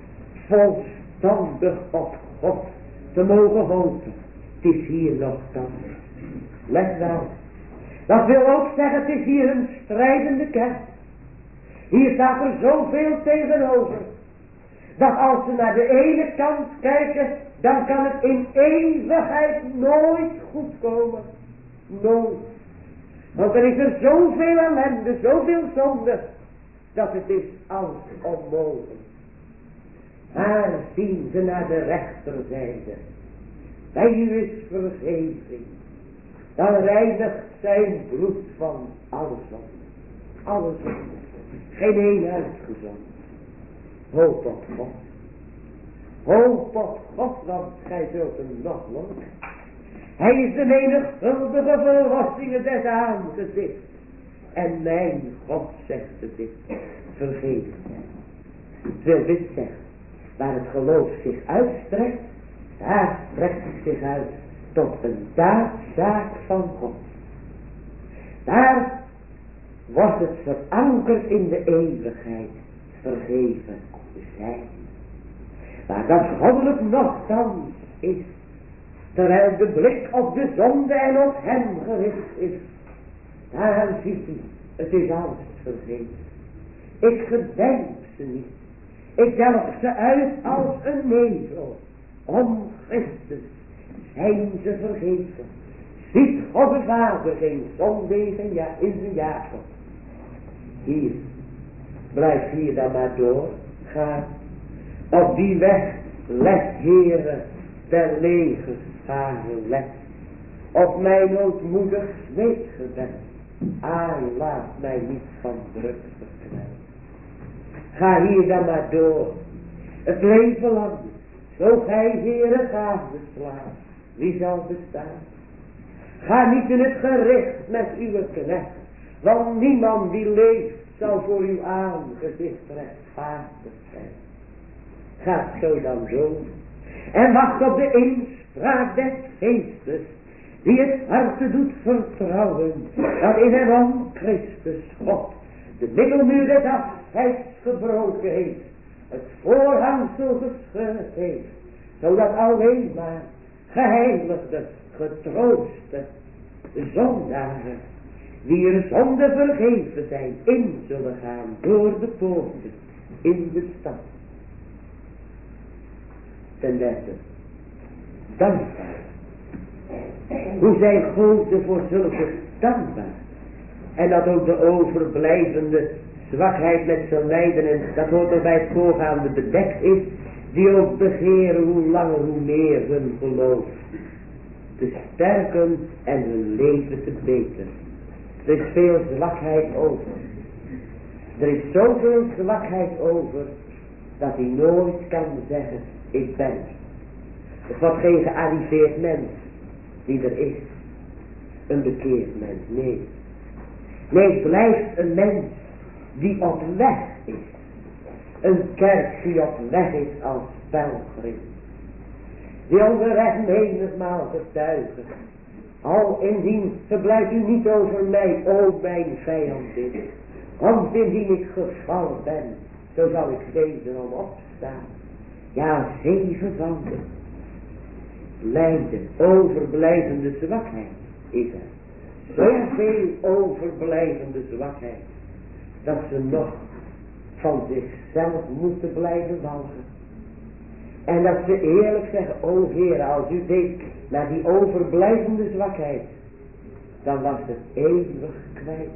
A: volstandig op God te mogen hopen. Het is hier nog dan. Let wel. Dat wil ook zeggen, het is hier een strijdende kerk. Hier staat er zoveel tegenover. Dat als we naar de ene kant kijken, dan kan het in eeuwigheid nooit goed komen. Nooit. Want er is er zoveel ellende, zoveel zonde, dat het is als onmogelijk. Daar zien ze naar de rechterzijde. Bij u is vergeving. Dan reinigt zijn bloed van alle zonde. Alle zonde. Geen een uitgezond. Hoop op God. Hoop op God, want gij zult hem nog worden. Hij is de menigvuldige verlossingen des aangezichts. En mijn God, zegt het dit, vergeef hem. Het wil dit zeggen, waar het geloof zich uitstrekt, daar strekt het zich uit tot een daadzaak van God. Daar wordt het verankerd in de eeuwigheid, vergeven zijn. Maar dat goddelijk nogthans is, terwijl de blik op de zonde en op hem gericht is, daar ziet u, het is alles vergeven. Ik gedenk ze niet. Ik delg ze uit als een nevel. Om Christus zijn ze vergeven. Ziet God de Vader geen zonde in zijn, ja, in zijn Jacob. Hier, blijf hier dan maar door. Ga op die weg, let Heere, der legers varen let. Op mijn ootmoedig smeekgebed. Ai, laat mij niet van druk verkrijgen. Ga hier dan maar door. Het leven lang. Zo gij Heere gaat beslaan. Wie zal bestaan? Ga niet in het gericht met uw knecht. Want niemand die leeft zal voor uw aangezicht rechtvaardig zijn. Ga zo dan door. En wacht op de inspraak des geestes. Die het harte doet vertrouwen. Dat in en om Christus God de middelmuur des afscheids gebroken heeft. Het voorhangsel gescheurd heeft. Zodat alleen maar geheiligde, getrooste zondaren, wie er zonde vergeven zijn, in zullen gaan door de poorten in de stad. Ten derde, dankbaar. Hoe zijn goden voor zulke dankbaar. En dat ook de overblijvende zwakheid met zijn lijden, en dat hoort er bij het voorgaande bedekt is, die ook begeren hoe langer hoe meer hun geloof te sterken en hun leven te beteren. Er is veel zwakheid over. Er is zoveel zwakheid over, dat hij nooit kan zeggen, ik ben. Het wordt geen gearriveerd mens die er is. Een bekeerd mens, nee. Nee, het blijft een mens die op weg is. Een kerk die op weg is als pelgrim. Die onderweg menigmaal getuigen. Al indien verblijft u niet over mij, o mijn vijand is. Want indien ik gevallen ben, zo zal ik wederom opstaan. Ja, zevenvoudig. Lijden, overblijvende zwakheid is er. Zoveel overblijvende zwakheid, dat ze nog van zichzelf moeten blijven walgen. En dat ze eerlijk zeggen, o Heer, als u deed naar die overblijvende zwakheid, dan was het eeuwig kwijt.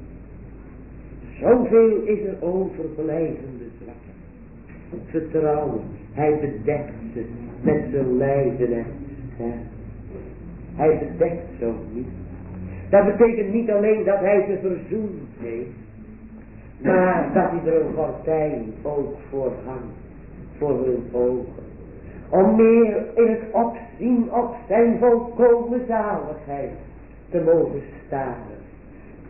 A: Zoveel is er overblijvende zwakheid. Vertrouwen, hij bedekt ze met zijn lijden en sterven. Hij bedekt zo niet. Dat betekent niet alleen dat hij ze verzoend heeft, maar dat hij er een gordijn ook voor hangt, voor hun ogen. Om meer in het opzien op zijn volkomen zaligheid te mogen staren.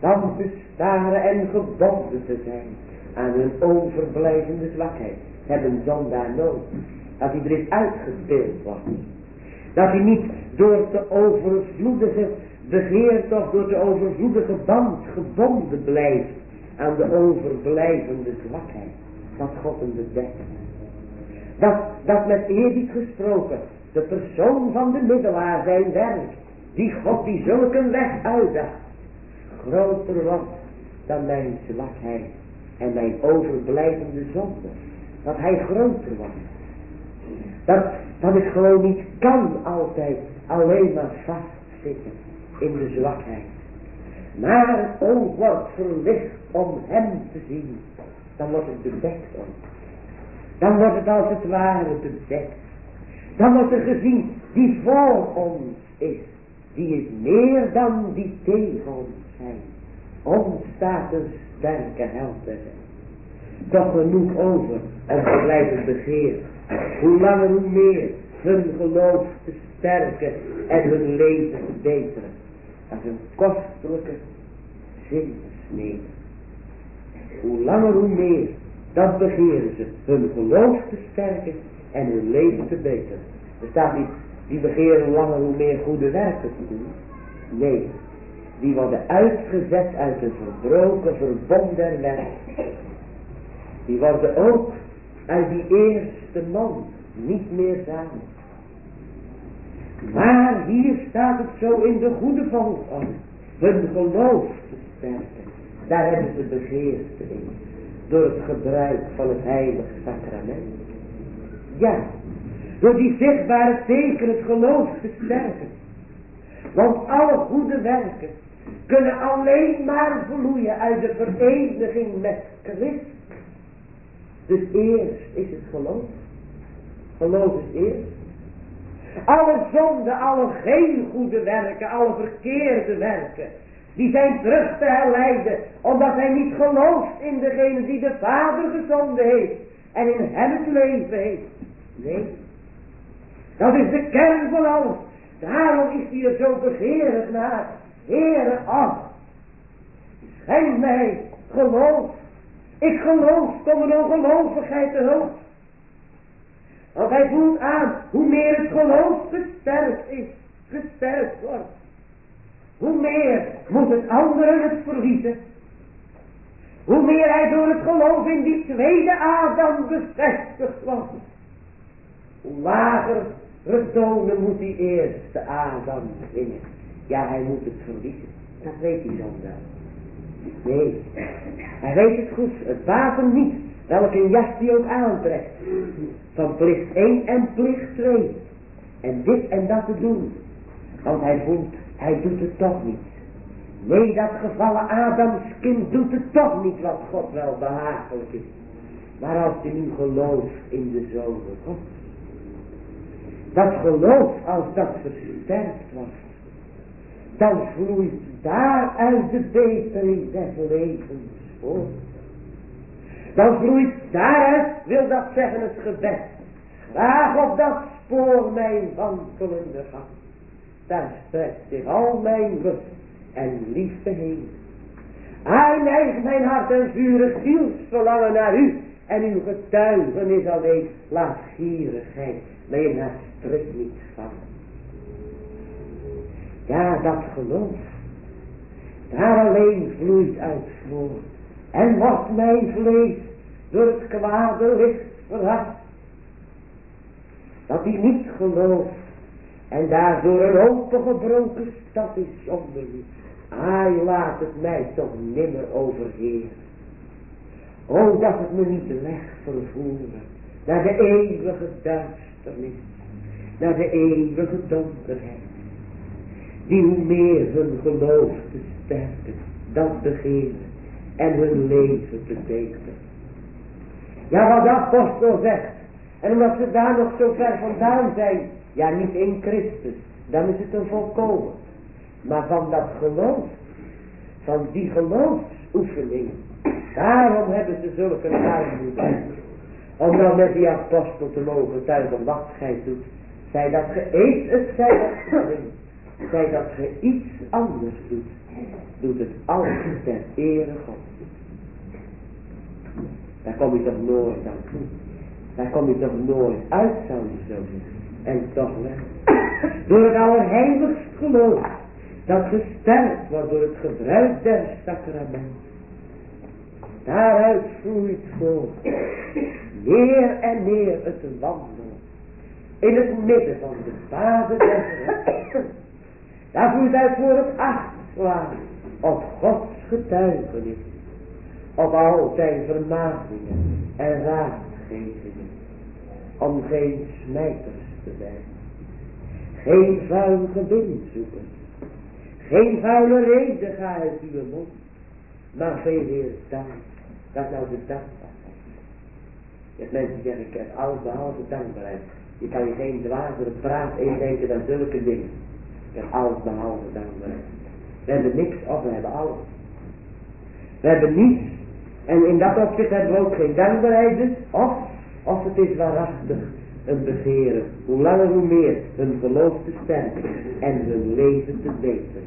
A: dan te staren en gebonden te zijn aan hun overblijvende zwakheid, hebben zondaar nodig. Dat hij er is uitgedeeld wordt. Dat hij niet door de overvloedige begeert of door de overvloedige band gebonden blijft aan de overblijvende zwakheid. Dat God hem bedekt. Dat, dat met eerbied gesproken de persoon van de middelaar zijn werk, die God die zulke weg uitdaagt, groter wordt dan mijn zwakheid en mijn overblijvende zonde. Dat hij groter wordt. Dat, dat ik gewoon niet kan altijd alleen maar vastzitten in de zwakheid. Maar het oog wordt verlicht om hem te zien. Dan wordt het bedekt ook. Dan wordt het als het ware bedekt. Dan wordt er gezien die voor ons is. Die is meer dan die tegen ons zijn. Ons staat een sterke helper. Toch genoeg over om te blijven begeren. Hoe langer hoe meer hun geloof te sterken en hun leven te beteren. Dat is een kostelijke zinsnede. Hoe langer hoe meer, dat begeren ze. Hun geloof te sterken en hun leven te beteren. Er staat niet, die begeren hoe langer hoe meer goede werken te doen. Nee, die worden uitgezet uit een verbroken verbond der werk. Die worden ook uit die eerste man niet meer samen. Maar hier staat het zo in de goede volgorde. Hun geloof te sterken. Daar hebben ze begeerte in. Door het gebruik van het heilige sacrament. Ja, door die zichtbare teken het geloof te sterken. Want alle goede werken kunnen alleen maar vloeien uit de vereniging met Christus. Dus eerst is het geloof. Geloof is eerst. Alle zonde, alle geen goede werken, alle verkeerde werken, die zijn terug te herleiden, omdat hij niet gelooft in degene die de Vader gezonden heeft en in hem het leven heeft. Nee, dat is de kern van alles. Daarom is hij er zo begeerig naar. Heere, af, schenk mij geloof. Ik geloof, kom een ongelovigheid te hulp. Want hij voelt aan, hoe meer het geloof gesterkt is, gesterkt wordt. Hoe meer moet het anderen het verliezen. Hoe meer hij door het geloof in die tweede Adam bevestigd wordt. Hoe lager getonen moet die eerste Adam winnen. Ja, hij moet het verliezen. Dat weet hij dan wel. Nee, hij weet het goed. Het baat hem niet. Welke jas hij ook aantrekt. Van plicht één en plicht twee. En dit en dat te doen. Want hij voelt, hij doet het toch niet. Nee, dat gevallen Adams kind doet het toch niet wat God wel behagelijk is. Maar als je nu gelooft in de Zoon van God. Dat geloof, als dat versterkt wordt. Dan vloeit daaruit de betering des levens voort. Dan vloeit daaruit, wil dat zeggen het gebed. Graag op dat spoor mijn wankelende gang. Daar strekt zich al mijn rust en liefde heen. Hij neigt mijn hart en vurig zielsverlangen naar u. En uw getuigenis alleen laat gierigheid mij naar strik niet vangen. Ja, dat geloof. Daar alleen vloeit uit voort. En wordt mijn vlees door het kwade licht verhard. Dat hij niet gelooft. En daardoor een opengebroken stad is zonder u. Ai, laat het mij toch nimmer overheersen. O, dat het me niet weg vervoeren. Naar de eeuwige duisternis. Naar de eeuwige donkerheid. Die hoe meer hun geloof te sterken. Dat begeren. En hun leven te tekenen. Ja, wat de apostel zegt. En omdat ze daar nog zo ver vandaan zijn. Ja, niet in Christus. Dan is het een volkomen. Maar van dat geloof. Van die geloofsoefening. Daarom hebben ze zulke armoede. Om dan met die apostel te mogen tuigen wat gij doet. Zij dat ge eet het, zij dat ge drinkt. Zij dat ge iets anders doet. doet het alles ter ere God. Daar kom je toch nooit aan toe. Daar kom je toch nooit uit, zou je zo zeggen. En toch wel. Door het allerheiligst geloof. Dat gesterkt wordt door het gebruik der sacramenten. Daaruit vloeit voort. Meer en meer het wandelen. In het midden van de paden des rechts. Daar vloeit uit voor het achtslaan. Op Gods getuigenis. Op al zijn vermaningen en raadgevingen. Om geen smijters te zijn. Geen vuil gebin zoeken. Geen vuile reden ga uit uw mond. Maar veel meer dank. Dat is nou de dankbaarheid. Je hebt mensen die zeggen, ik heb alles behalve dankbaarheid. Je kan je geen dwazere praat indenken dan zulke dingen. Ik heb alles behalve dankbaarheid. We hebben niks of we hebben alles. We hebben niets. En in dat opzicht hebben we ook geen dankbaarheid dus. Of, of het is waarachtig een begeren. Hoe langer hoe meer hun geloof te sterken. En hun leven te beter.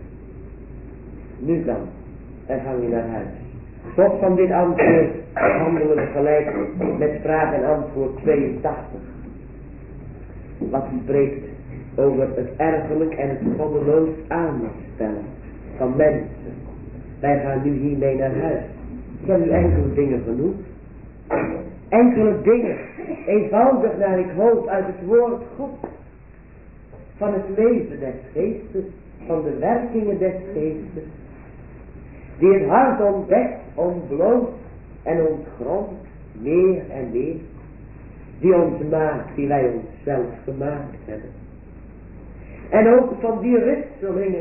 A: Nu dan. En gaan we naar huis. Tot van dit antwoord handelen we gelijk met vraag en antwoord tweeëntachtig. Wat spreekt over het ergerlijk en het goddeloos aanstellen van mensen. Wij gaan nu hiermee naar huis. Ik heb u enkele dingen genoemd. Enkele dingen. Eenvoudig naar ik hoop uit het woord God. Van het leven des geestes. Van de werkingen des geestes. Die het hart ontdekt, ontbloot en ontgrondt. Meer en meer. Die ons maakt, die wij onszelf gemaakt hebben. En ook van die ritselingen.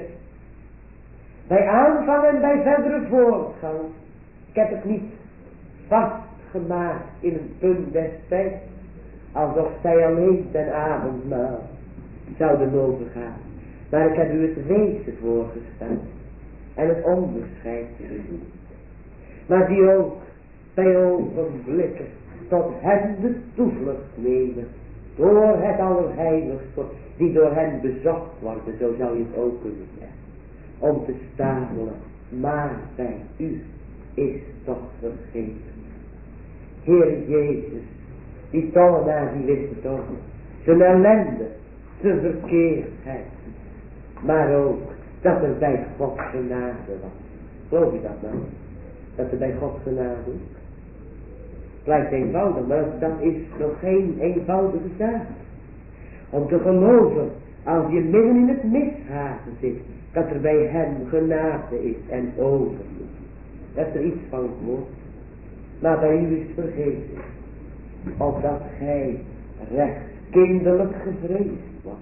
A: Bij aanvang en bij verdere voortgang. Ik heb het niet vastgemaakt in een punt des tijds. Alsof zij alleen ten avondmaal zouden mogen gaan. Maar ik heb u het wezen voorgesteld. En het onderscheid gezien. Maar die ook bij ogenblikken tot hen de toevlucht nemen. Door het allerheiligste. Die door hen bezocht worden. Zo zou je het ook kunnen zeggen. Om te stamelen. Maar bij u is toch vergeven. Heer Jezus. Die tollenaar die wist het ook. Zijn ellende. Zijn verkeerdheid. Maar ook. Dat er bij God genade was. Geloof je dat nou? Dat er bij God genade is? Lijkt eenvoudig, maar dat is nog geen eenvoudige zaak. Om te geloven, als je midden in het mishagen zit, dat er bij hem genade is en overvloed. Dat er iets van wordt. Maar bij u is vergeten. Opdat gij recht kinderlijk gevreesd wordt.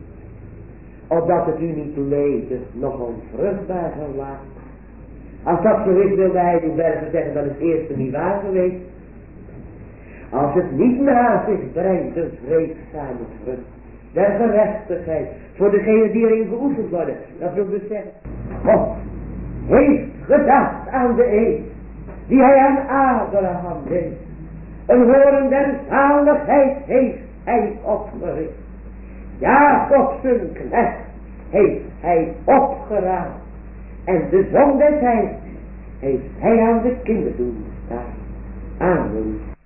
A: Opdat het u niet leven nog onvruchtbaar zal laten. Als dat zo is, wilde hij die bergen zeggen, dat is eerst niet waar geweest. Als het niet na zich brengt, een vreedzame vrucht. Der gerechtigheid. Voor degenen die erin geoefend worden. Dat wil dus zeggen. God heeft gedacht aan de eed. Die hij aan Abraham deed. Een horen der zaligheid heeft hij opgericht. Jacob zijn knecht heeft hij opgeraapt. En de zon des heids heeft hij aan de kinderen doen staan. Amen.